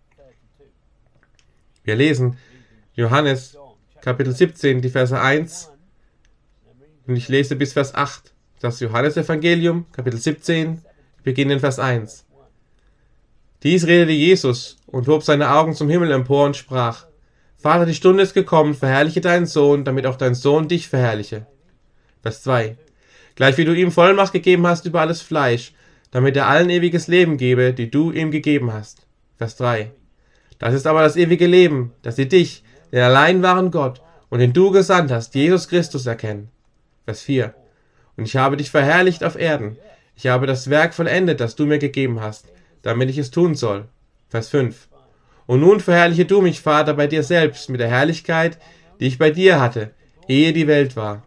Wir lesen Johannes, Kapitel siebzehn, die Verse eins, und ich lese bis Vers acht. Das Johannesevangelium, Kapitel siebzehn, beginnt in Vers eins. Dies redete Jesus und hob seine Augen zum Himmel empor und sprach: Vater, die Stunde ist gekommen, verherrliche deinen Sohn, damit auch dein Sohn dich verherrliche. Vers zwei. Gleich wie du ihm Vollmacht gegeben hast über alles Fleisch, damit er allen ewiges Leben gebe, die du ihm gegeben hast. Vers drei. Das ist aber das ewige Leben, dass sie dich, den allein wahren Gott und den du gesandt hast, Jesus Christus, erkennen. Vers vier. Und ich habe dich verherrlicht auf Erden. Ich habe das Werk vollendet, das du mir gegeben hast, damit ich es tun soll. Vers fünf. Und nun verherrliche du mich, Vater, bei dir selbst mit der Herrlichkeit, die ich bei dir hatte, ehe die Welt war.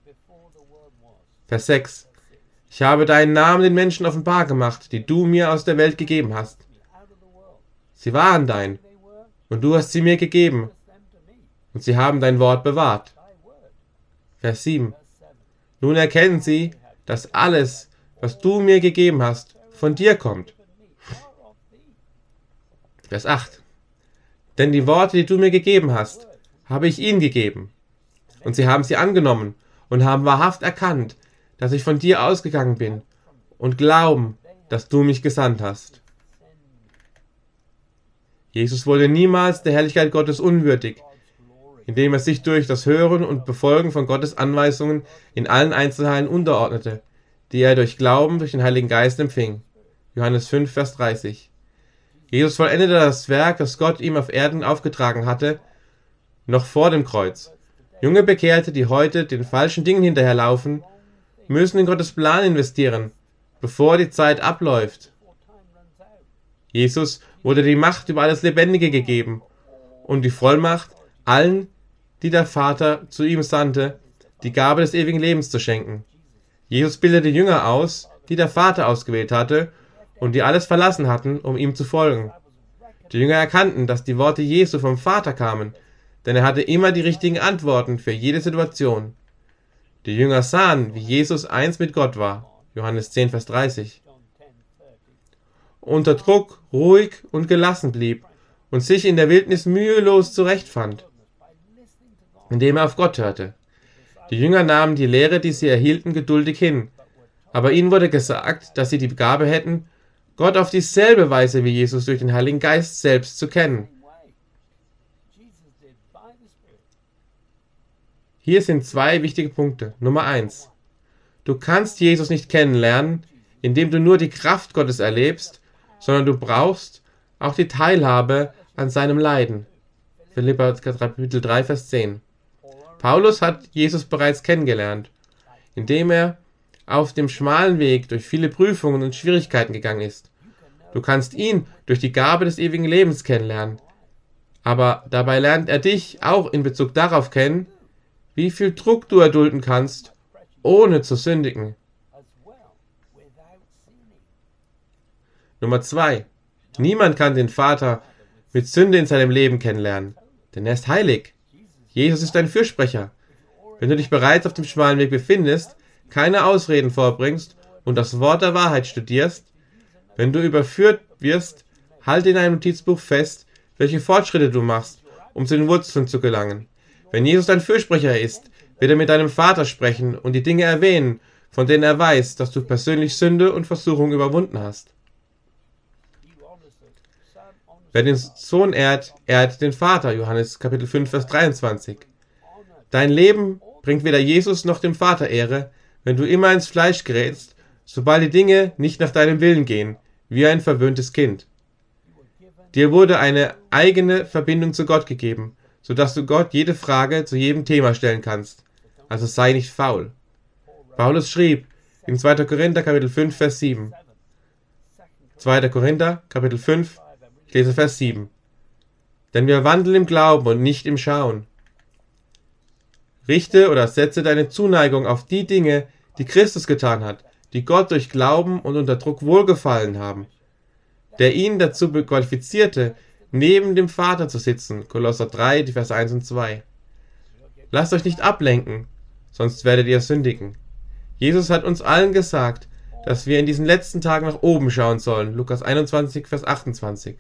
Vers sechs. Ich habe deinen Namen den Menschen offenbar gemacht, die du mir aus der Welt gegeben hast. Sie waren dein, und du hast sie mir gegeben, und sie haben dein Wort bewahrt. Vers sieben. Nun erkennen sie, dass alles, was du mir gegeben hast, von dir kommt. Vers acht. Denn die Worte, die du mir gegeben hast, habe ich ihnen gegeben. Und sie haben sie angenommen und haben wahrhaft erkannt, dass ich von dir ausgegangen bin, und glauben, dass du mich gesandt hast. Jesus wurde niemals der Herrlichkeit Gottes unwürdig, indem er sich durch das Hören und Befolgen von Gottes Anweisungen in allen Einzelheiten unterordnete, die er durch Glauben durch den Heiligen Geist empfing. Johannes fünf, Vers dreißig. Jesus vollendete das Werk, das Gott ihm auf Erden aufgetragen hatte, noch vor dem Kreuz. Junge Bekehrte, die heute den falschen Dingen hinterherlaufen, müssen in Gottes Plan investieren, bevor die Zeit abläuft. Jesus wurde die Macht über alles Lebendige gegeben und die Vollmacht, allen, die der Vater zu ihm sandte, die Gabe des ewigen Lebens zu schenken. Jesus bildete Jünger aus, die der Vater ausgewählt hatte und die alles verlassen hatten, um ihm zu folgen. Die Jünger erkannten, dass die Worte Jesu vom Vater kamen, denn er hatte immer die richtigen Antworten für jede Situation. Die Jünger sahen, wie Jesus eins mit Gott war. Johannes zehn, Vers dreißig. Unter Druck ruhig und gelassen blieb und sich in der Wildnis mühelos zurechtfand, indem er auf Gott hörte. Die Jünger nahmen die Lehre, die sie erhielten, geduldig hin, aber ihnen wurde gesagt, dass sie die Gabe hätten, Gott auf dieselbe Weise wie Jesus durch den Heiligen Geist selbst zu kennen. Hier sind zwei wichtige Punkte. Nummer eins. Du kannst Jesus nicht kennenlernen, indem du nur die Kraft Gottes erlebst, sondern du brauchst auch die Teilhabe an seinem Leiden. Philipper Kapitel drei, Vers zehn. Paulus hat Jesus bereits kennengelernt, indem er auf dem schmalen Weg durch viele Prüfungen und Schwierigkeiten gegangen ist. Du kannst ihn durch die Gabe des ewigen Lebens kennenlernen, aber dabei lernt er dich auch in Bezug darauf kennen, wie viel Druck du erdulden kannst, ohne zu sündigen. Nummer zwei. Niemand kann den Vater mit Sünde in seinem Leben kennenlernen, denn er ist heilig. Jesus ist dein Fürsprecher. Wenn du dich bereits auf dem schmalen Weg befindest, keine Ausreden vorbringst und das Wort der Wahrheit studierst, wenn du überführt wirst, halte in deinem Notizbuch fest, welche Fortschritte du machst, um zu den Wurzeln zu gelangen. Wenn Jesus dein Fürsprecher ist, wird er mit deinem Vater sprechen und die Dinge erwähnen, von denen er weiß, dass du persönlich Sünde und Versuchung überwunden hast. Wer den Sohn ehrt, ehrt den Vater. Johannes Kapitel fünf, Vers dreiundzwanzig. Dein Leben bringt weder Jesus noch dem Vater Ehre, wenn du immer ins Fleisch gerätst, sobald die Dinge nicht nach deinem Willen gehen, wie ein verwöhntes Kind. Dir wurde eine eigene Verbindung zu Gott gegeben, sodass du Gott jede Frage zu jedem Thema stellen kannst. Also sei nicht faul. Paulus schrieb in zweiter Korinther Kapitel fünf, Vers sieben. zweiter Korinther Kapitel fünf, ich lese Vers sieben. Denn wir wandeln im Glauben und nicht im Schauen. Richte oder setze deine Zuneigung auf die Dinge, die Christus getan hat, die Gott durch Glauben und unter Druck wohlgefallen haben, der ihn dazu qualifizierte, neben dem Vater zu sitzen. Kolosser drei, die Vers eins und zwei. Lasst euch nicht ablenken, sonst werdet ihr sündigen. Jesus hat uns allen gesagt, dass wir in diesen letzten Tagen nach oben schauen sollen. Lukas einundzwanzig, Vers achtundzwanzig.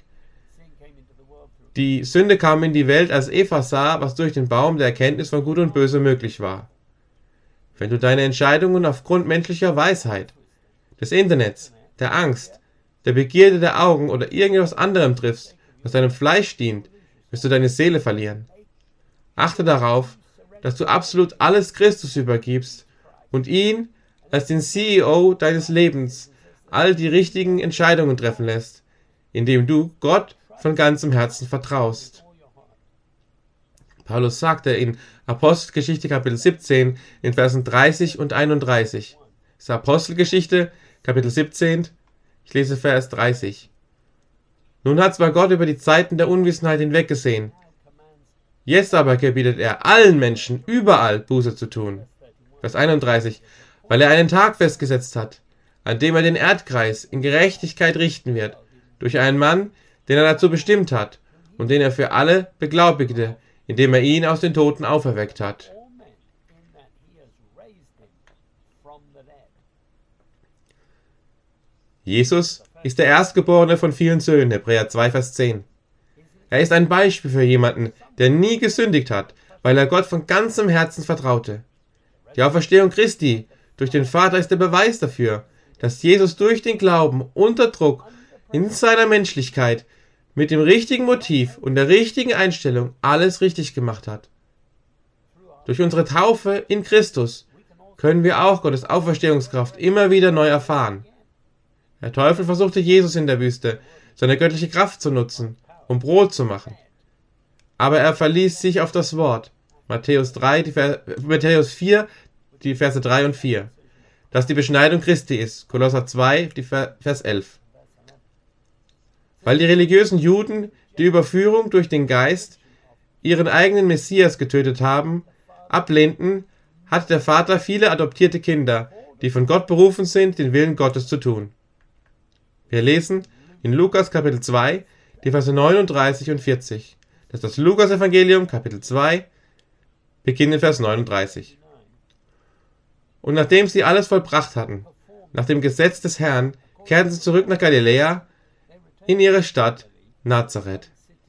Die Sünde kam in die Welt, als Eva sah, was durch den Baum der Erkenntnis von Gut und Böse möglich war. Wenn du deine Entscheidungen aufgrund menschlicher Weisheit, des Internets, der Angst, der Begierde der Augen oder irgendetwas anderem triffst, was deinem Fleisch dient, wirst du deine Seele verlieren. Achte darauf, dass du absolut alles Christus übergibst und ihn als den C E O deines Lebens all die richtigen Entscheidungen treffen lässt, indem du Gott von ganzem Herzen vertraust. Paulus sagte in Apostelgeschichte Kapitel siebzehn in Versen dreißig und einunddreißig. Das ist Apostelgeschichte Kapitel siebzehn, ich lese Vers dreißig. Nun hat zwar Gott über die Zeiten der Unwissenheit hinweggesehen, jetzt aber gebietet er allen Menschen überall Buße zu tun. Vers einunddreißig. Weil er einen Tag festgesetzt hat, an dem er den Erdkreis in Gerechtigkeit richten wird, durch einen Mann, den er dazu bestimmt hat und den er für alle beglaubigte, indem er ihn aus den Toten auferweckt hat. Jesus ist der Erstgeborene von vielen Söhnen, Hebräer zwei, Vers zehn. Er ist ein Beispiel für jemanden, der nie gesündigt hat, weil er Gott von ganzem Herzen vertraute. Die Auferstehung Christi durch den Vater ist der Beweis dafür, dass Jesus durch den Glauben unter Druck in seiner Menschlichkeit mit dem richtigen Motiv und der richtigen Einstellung alles richtig gemacht hat. Durch unsere Taufe in Christus können wir auch Gottes Auferstehungskraft immer wieder neu erfahren. Der Teufel versuchte Jesus in der Wüste, seine göttliche Kraft zu nutzen, um Brot zu machen. Aber er verließ sich auf das Wort. Matthäus drei, die Ver- Matthäus vier, die Verse drei und vier. Das die Beschneidung Christi ist. Kolosser zwei, die Vers elf. Weil die religiösen Juden die Überführung durch den Geist ihren eigenen Messias getötet haben, ablehnten, hat der Vater viele adoptierte Kinder, die von Gott berufen sind, den Willen Gottes zu tun. Wir lesen in Lukas Kapitel zwei, die Verse neununddreißig und vierzig. Das ist das Lukas-Evangelium, Kapitel zwei, beginnend Vers neununddreißig. Und nachdem sie alles vollbracht hatten, nach dem Gesetz des Herrn, kehrten sie zurück nach Galiläa, in ihre Stadt Nazareth.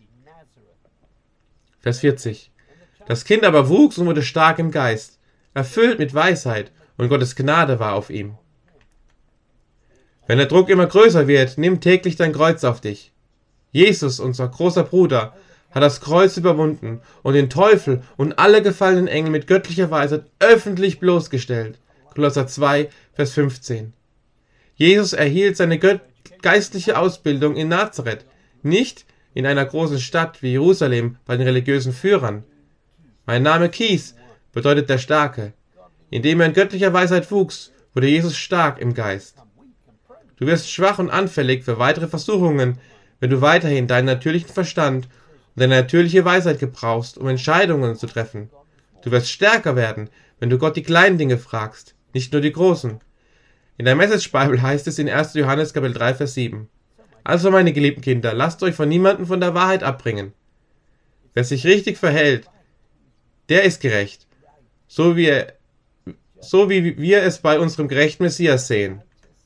Vers vierzig. Das Kind aber wuchs und wurde stark im Geist, erfüllt mit Weisheit, und Gottes Gnade war auf ihm. Wenn der Druck immer größer wird, nimm täglich dein Kreuz auf dich. Jesus, unser großer Bruder, hat das Kreuz überwunden und den Teufel und alle gefallenen Engel mit göttlicher Weisheit öffentlich bloßgestellt. Kolosser zwei, Vers fünfzehn. Jesus erhielt seine gött- geistliche Ausbildung in Nazareth, nicht in einer großen Stadt wie Jerusalem bei den religiösen Führern. Mein Name Kies bedeutet der Starke. Indem er in göttlicher Weisheit wuchs, wurde Jesus stark im Geist. Du wirst schwach und anfällig für weitere Versuchungen, wenn du weiterhin deinen natürlichen Verstand und deine natürliche Weisheit gebrauchst, um Entscheidungen zu treffen. Du wirst stärker werden, wenn du Gott die kleinen Dinge fragst, nicht nur die großen. In der Message Bible heißt es in erster Johannes Kapitel drei, Vers sieben. Also meine geliebten Kinder, lasst euch von niemandem von der Wahrheit abbringen. Wer sich richtig verhält, der ist gerecht, so wie, er, so wie wir es bei unserem gerechten Messias sehen.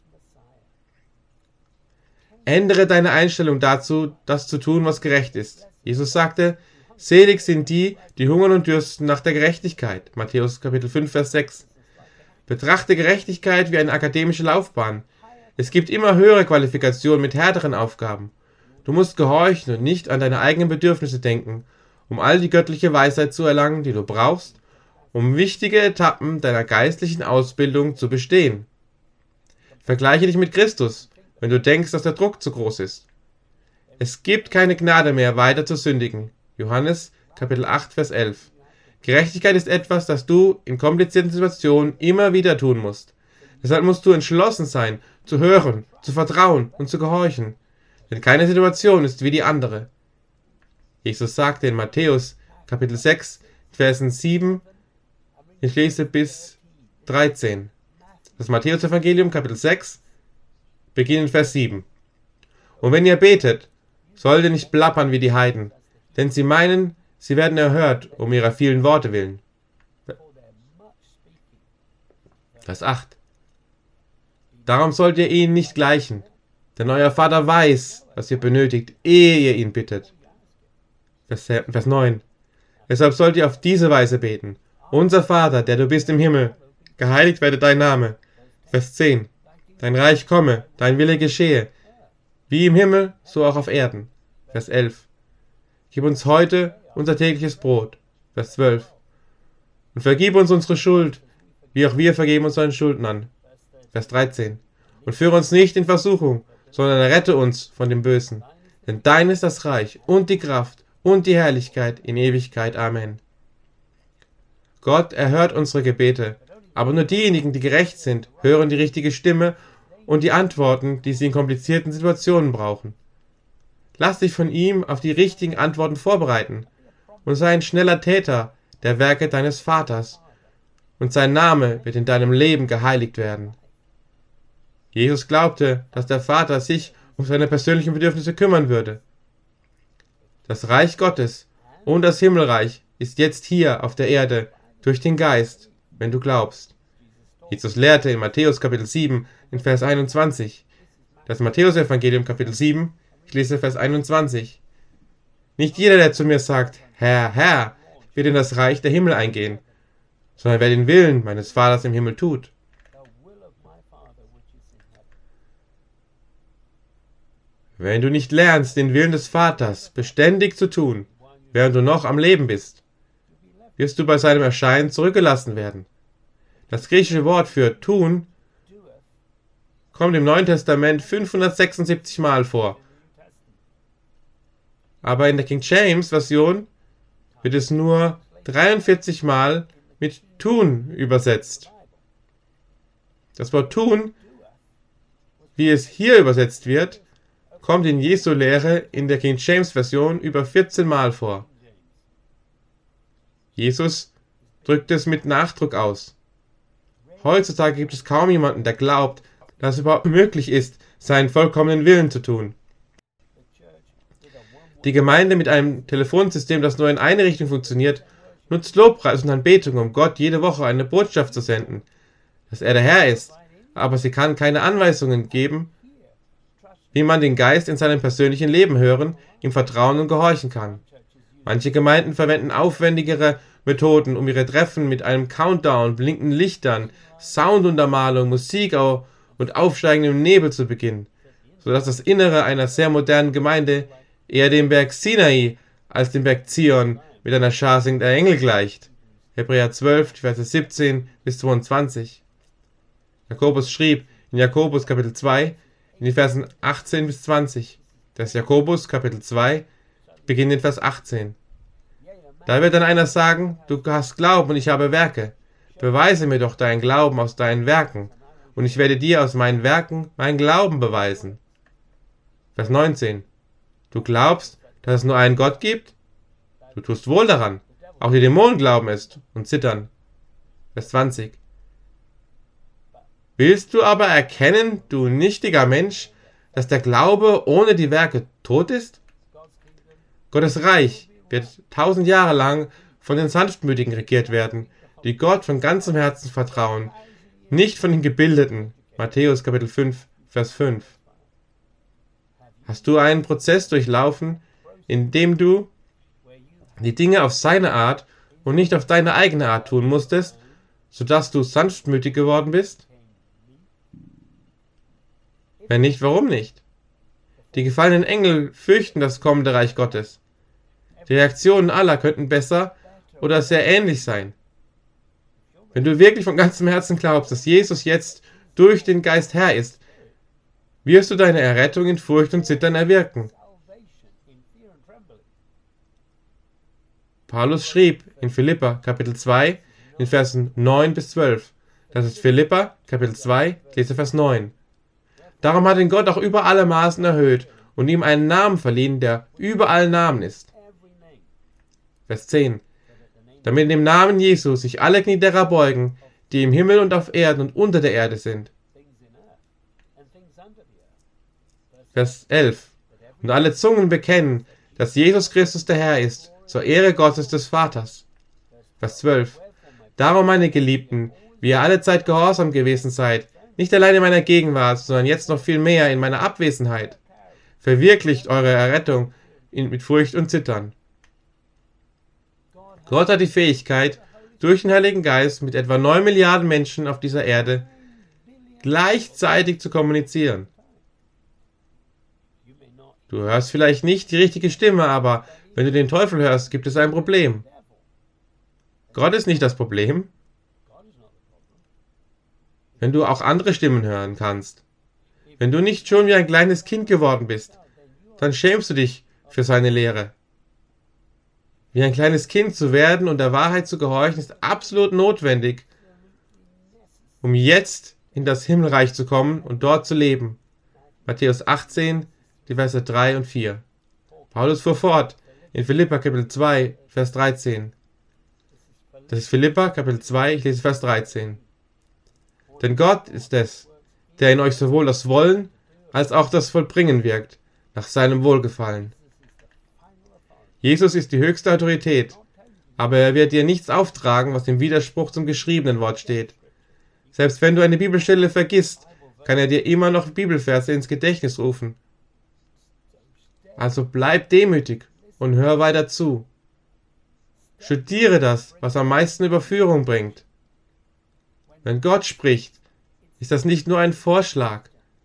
Ändere deine Einstellung dazu, das zu tun, was gerecht ist. Jesus sagte, selig sind die, die hungern und dürsten nach der Gerechtigkeit. Matthäus Kapitel fünf, Vers sechs. Betrachte Gerechtigkeit wie eine akademische Laufbahn. Es gibt immer höhere Qualifikationen mit härteren Aufgaben. Du musst gehorchen und nicht an deine eigenen Bedürfnisse denken, um all die göttliche Weisheit zu erlangen, die du brauchst, um wichtige Etappen deiner geistlichen Ausbildung zu bestehen. Vergleiche dich mit Christus, wenn du denkst, dass der Druck zu groß ist. Es gibt keine Gnade mehr, weiter zu sündigen. Johannes Kapitel acht, Vers elf. Gerechtigkeit ist etwas, das du in komplizierten Situationen immer wieder tun musst. Deshalb musst du entschlossen sein, zu hören, zu vertrauen und zu gehorchen. Denn keine Situation ist wie die andere. Jesus sagte in Matthäus Kapitel sechs, Versen sieben, ich lese bis dreizehn. Das Matthäus-Evangelium Kapitel sechs, beginnend Vers sieben. Und wenn ihr betet, sollt ihr nicht plappern wie die Heiden, denn sie meinen, sie werden erhört um ihrer vielen Worte willen. Vers acht. Darum sollt ihr ihnen nicht gleichen, denn euer Vater weiß, was ihr benötigt, ehe ihr ihn bittet. Vers neun. Deshalb sollt ihr auf diese Weise beten. Unser Vater, der du bist im Himmel, geheiligt werde dein Name. Vers zehn. Dein Reich komme, dein Wille geschehe, wie im Himmel, so auch auf Erden. Vers elf. Gib uns heute unser tägliches Brot. Vers zwölf. Und vergib uns unsere Schuld, wie auch wir vergeben unseren Schuldnern. Vers dreizehn. Und führe uns nicht in Versuchung, sondern rette uns von dem Bösen. Denn dein ist das Reich und die Kraft und die Herrlichkeit in Ewigkeit. Amen. Gott erhört unsere Gebete, aber nur diejenigen, die gerecht sind, hören die richtige Stimme und die Antworten, die sie in komplizierten Situationen brauchen. Lass dich von ihm auf die richtigen Antworten vorbereiten und sei ein schneller Täter der Werke deines Vaters, und sein Name wird in deinem Leben geheiligt werden. Jesus glaubte, dass der Vater sich um seine persönlichen Bedürfnisse kümmern würde. Das Reich Gottes und das Himmelreich ist jetzt hier auf der Erde durch den Geist, wenn du glaubst. Jesus lehrte in Matthäus Kapitel sieben, in Vers einundzwanzig. Das Matthäus-Evangelium Kapitel sieben, ich lese Vers einundzwanzig. Nicht jeder, der zu mir sagt, Herr, Herr, wird in das Reich der Himmel eingehen, sondern wer den Willen meines Vaters im Himmel tut. Wenn du nicht lernst, den Willen des Vaters beständig zu tun, während du noch am Leben bist, wirst du bei seinem Erscheinen zurückgelassen werden. Das griechische Wort für tun kommt im Neuen Testament fünfhundertsechsundsiebzig Mal vor. Aber in der King James Version wird es nur dreiundvierzig Mal mit tun übersetzt. Das Wort tun, wie es hier übersetzt wird, kommt in Jesu Lehre in der King James Version über vierzehn Mal vor. Jesus drückt es mit Nachdruck aus. Heutzutage gibt es kaum jemanden, der glaubt, dass es überhaupt möglich ist, seinen vollkommenen Willen zu tun. Die Gemeinde mit einem Telefonsystem, das nur in eine Richtung funktioniert, nutzt Lobpreis und Anbetung, um Gott jede Woche eine Botschaft zu senden, dass er der Herr ist, aber sie kann keine Anweisungen geben, wie man den Geist in seinem persönlichen Leben hören, ihm vertrauen und gehorchen kann. Manche Gemeinden verwenden aufwendigere Methoden, um ihre Treffen mit einem Countdown, blinkenden Lichtern, Sounduntermalung, Musik und aufsteigendem Nebel zu beginnen, sodass das Innere einer sehr modernen Gemeinde eher dem Berg Sinai als dem Berg Zion mit einer Schar singender Engel gleicht. Hebräer zwölf, Verse siebzehn bis zweiundzwanzig. Jakobus schrieb in Jakobus Kapitel zwei, in den Versen achtzehn bis zwanzig. Das Jakobus Kapitel zwei beginnt in Vers achtzehn. Da wird dann einer sagen, du hast Glauben und ich habe Werke. Beweise mir doch deinen Glauben aus deinen Werken, und ich werde dir aus meinen Werken meinen Glauben beweisen. Vers neunzehn. Du glaubst, dass es nur einen Gott gibt? Du tust wohl daran. Auch die Dämonen glauben es und zittern. Vers zwanzig. Willst du aber erkennen, du nichtiger Mensch, dass der Glaube ohne die Werke tot ist? Gottes Reich wird tausend Jahre lang von den Sanftmütigen regiert werden, die Gott von ganzem Herzen vertrauen, nicht von den Gebildeten. Matthäus Kapitel fünf, Vers fünf. Hast du einen Prozess durchlaufen, in dem du die Dinge auf seine Art und nicht auf deine eigene Art tun musstest, sodass du sanftmütig geworden bist? Wenn nicht, warum nicht? Die gefallenen Engel fürchten das kommende Reich Gottes. Die Reaktionen aller könnten besser oder sehr ähnlich sein. Wenn du wirklich von ganzem Herzen glaubst, dass Jesus jetzt durch den Geist Herr ist, wirst du deine Errettung in Furcht und Zittern erwirken. Paulus schrieb in Philipper Kapitel zwei, in Versen neun bis zwölf. Das ist Philipper Kapitel zwei, lese Vers neun. Darum hat ihn Gott auch über alle Maßen erhöht und ihm einen Namen verliehen, der über allen Namen ist. Vers zehn. Damit in dem Namen Jesu sich alle Knie derer beugen, die im Himmel und auf Erden und unter der Erde sind. Vers elf. Und alle Zungen bekennen, dass Jesus Christus der Herr ist, zur Ehre Gottes des Vaters. Vers zwölf. Darum, meine Geliebten, wie ihr alle Zeit gehorsam gewesen seid, nicht allein in meiner Gegenwart, sondern jetzt noch viel mehr in meiner Abwesenheit, verwirklicht eure Errettung mit Furcht und Zittern. Gott hat die Fähigkeit, durch den Heiligen Geist mit etwa neun Milliarden Menschen auf dieser Erde gleichzeitig zu kommunizieren. Du hörst vielleicht nicht die richtige Stimme, aber wenn du den Teufel hörst, gibt es ein Problem. Gott ist nicht das Problem. Wenn du auch andere Stimmen hören kannst. Wenn du nicht schon wie ein kleines Kind geworden bist, dann schämst du dich für seine Lehre. Wie ein kleines Kind zu werden und der Wahrheit zu gehorchen, ist absolut notwendig, um jetzt in das Himmelreich zu kommen und dort zu leben. Matthäus achtzehn, die Verse drei und vier. Paulus fuhr fort in Philipper Kapitel zwei, Vers dreizehn. Das ist Philipper Kapitel zwei, ich lese Vers dreizehn. Denn Gott ist es, der in euch sowohl das Wollen als auch das Vollbringen wirkt, nach seinem Wohlgefallen. Jesus ist die höchste Autorität, aber er wird dir nichts auftragen, was im Widerspruch zum geschriebenen Wort steht. Selbst wenn du eine Bibelstelle vergisst, kann er dir immer noch Bibelverse ins Gedächtnis rufen. Also bleib demütig und hör weiter zu. Studiere das, was am meisten Überführung bringt. Wenn Gott spricht, ist das nicht nur ein Vorschlag.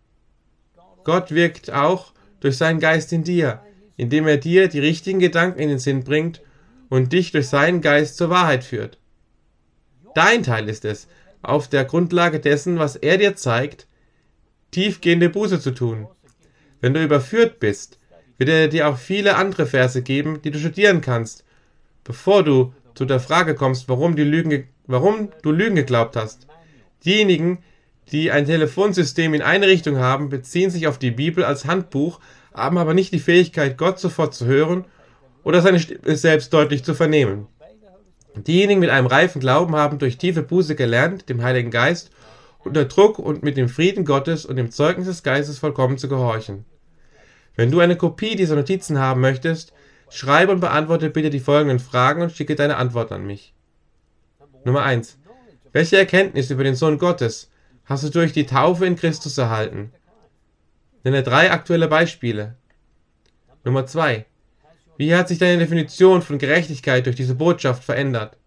Gott wirkt auch durch seinen Geist in dir, indem er dir die richtigen Gedanken in den Sinn bringt und dich durch seinen Geist zur Wahrheit führt. Dein Teil ist es, auf der Grundlage dessen, was er dir zeigt, tiefgehende Buße zu tun. Wenn du überführt bist, wird er dir auch viele andere Verse geben, die du studieren kannst, bevor du zu der Frage kommst, warum, die Lügen, warum du Lügen geglaubt hast. Diejenigen, die ein Telefonsystem in eine Richtung haben, beziehen sich auf die Bibel als Handbuch, haben aber nicht die Fähigkeit, Gott sofort zu hören oder seine Stimme selbst deutlich zu vernehmen. Diejenigen mit einem reifen Glauben haben durch tiefe Buße gelernt, dem Heiligen Geist unter Druck und mit dem Frieden Gottes und dem Zeugnis des Geistes vollkommen zu gehorchen. Wenn du eine Kopie dieser Notizen haben möchtest, schreibe und beantworte bitte die folgenden Fragen und schicke deine Antwort an mich. Nummer eins. Welche Erkenntnis über den Sohn Gottes hast du durch die Taufe in Christus erhalten? Nenne drei aktuelle Beispiele. Nummer zwei. Wie hat sich deine Definition von Gerechtigkeit durch diese Botschaft verändert?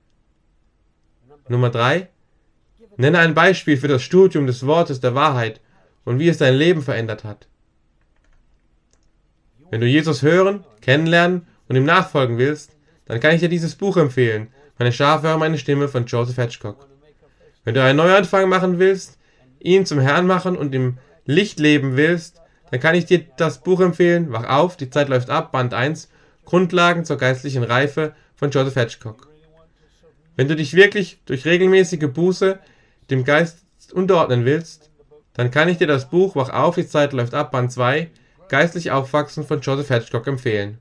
Nummer drei. Nenne ein Beispiel für das Studium des Wortes der Wahrheit und wie es dein Leben verändert hat. Wenn du Jesus hören, kennenlernen und ihm nachfolgen willst, dann kann ich dir dieses Buch empfehlen, Meine Schafe hören meine Stimme von Joseph Hitchcock. Wenn du einen Neuanfang machen willst, ihn zum Herrn machen und im Licht leben willst, dann kann ich dir das Buch empfehlen, Wach auf, die Zeit läuft ab, Band eins, Grundlagen zur geistlichen Reife von Joseph Hitchcock. Wenn du dich wirklich durch regelmäßige Buße dem Geist unterordnen willst, dann kann ich dir das Buch Wach auf, die Zeit läuft ab, Band zwei, Geistlich aufwachsen von Joseph Hitchcock empfehlen.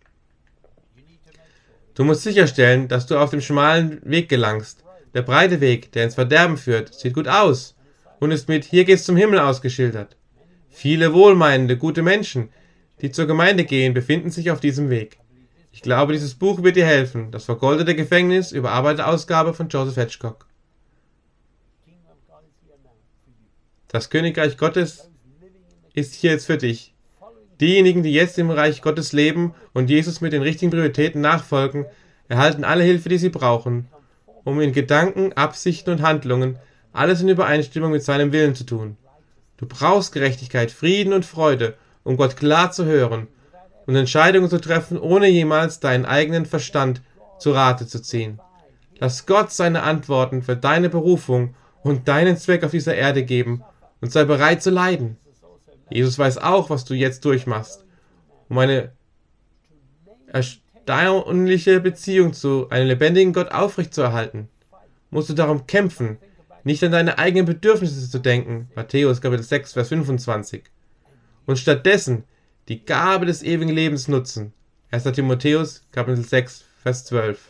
Du musst sicherstellen, dass du auf dem schmalen Weg gelangst. Der breite Weg, der ins Verderben führt, sieht gut aus und ist mit Hier geht's zum Himmel ausgeschildert. Viele wohlmeinende, gute Menschen, die zur Gemeinde gehen, befinden sich auf diesem Weg. Ich glaube, dieses Buch wird dir helfen. Das vergoldete Gefängnis, überarbeitete Ausgabe von Joseph Hitchcock. Das Königreich Gottes ist hier jetzt für dich. Diejenigen, die jetzt im Reich Gottes leben und Jesus mit den richtigen Prioritäten nachfolgen, erhalten alle Hilfe, die sie brauchen, um in Gedanken, Absichten und Handlungen alles in Übereinstimmung mit seinem Willen zu tun. Du brauchst Gerechtigkeit, Frieden und Freude, um Gott klar zu hören und Entscheidungen zu treffen, ohne jemals deinen eigenen Verstand zu Rate zu ziehen. Lass Gott seine Antworten für deine Berufung und deinen Zweck auf dieser Erde geben und sei bereit zu leiden. Jesus weiß auch, was du jetzt durchmachst. Um eine erstaunliche Beziehung zu einem lebendigen Gott aufrechtzuerhalten, musst du darum kämpfen, nicht an deine eigenen Bedürfnisse zu denken, Matthäus Kapitel sechs, Vers fünfundzwanzig, und stattdessen die Gabe des ewigen Lebens nutzen, erster Timotheus Kapitel sechs, Vers zwölf.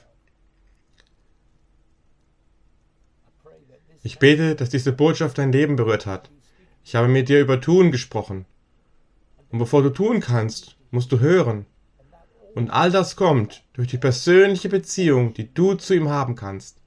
Ich bete, dass diese Botschaft dein Leben berührt hat. Ich habe mit dir über Tun gesprochen. Und bevor du tun kannst, musst du hören. Und all das kommt durch die persönliche Beziehung, die du zu ihm haben kannst.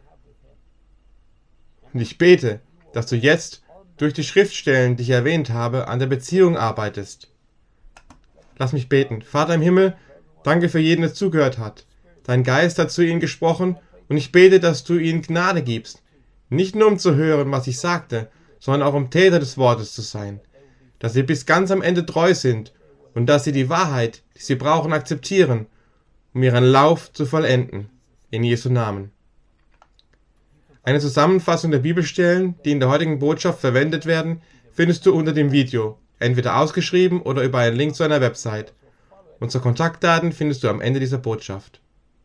Und ich bete, dass du jetzt durch die Schriftstellen, die ich erwähnt habe, an der Beziehung arbeitest. Lass mich beten. Vater im Himmel, danke für jeden, der zugehört hat. Dein Geist hat zu ihnen gesprochen und ich bete, dass du ihnen Gnade gibst. Nicht nur um zu hören, was ich sagte, sondern auch um Täter des Wortes zu sein. Dass sie bis ganz am Ende treu sind und dass sie die Wahrheit, die sie brauchen, akzeptieren, um ihren Lauf zu vollenden. In Jesu Namen. Eine Zusammenfassung der Bibelstellen, die in der heutigen Botschaft verwendet werden, findest du unter dem Video, entweder ausgeschrieben oder über einen Link zu einer Website. Unsere Kontaktdaten findest du am Ende dieser Botschaft.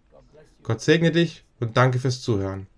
Gott segne dich und danke fürs Zuhören.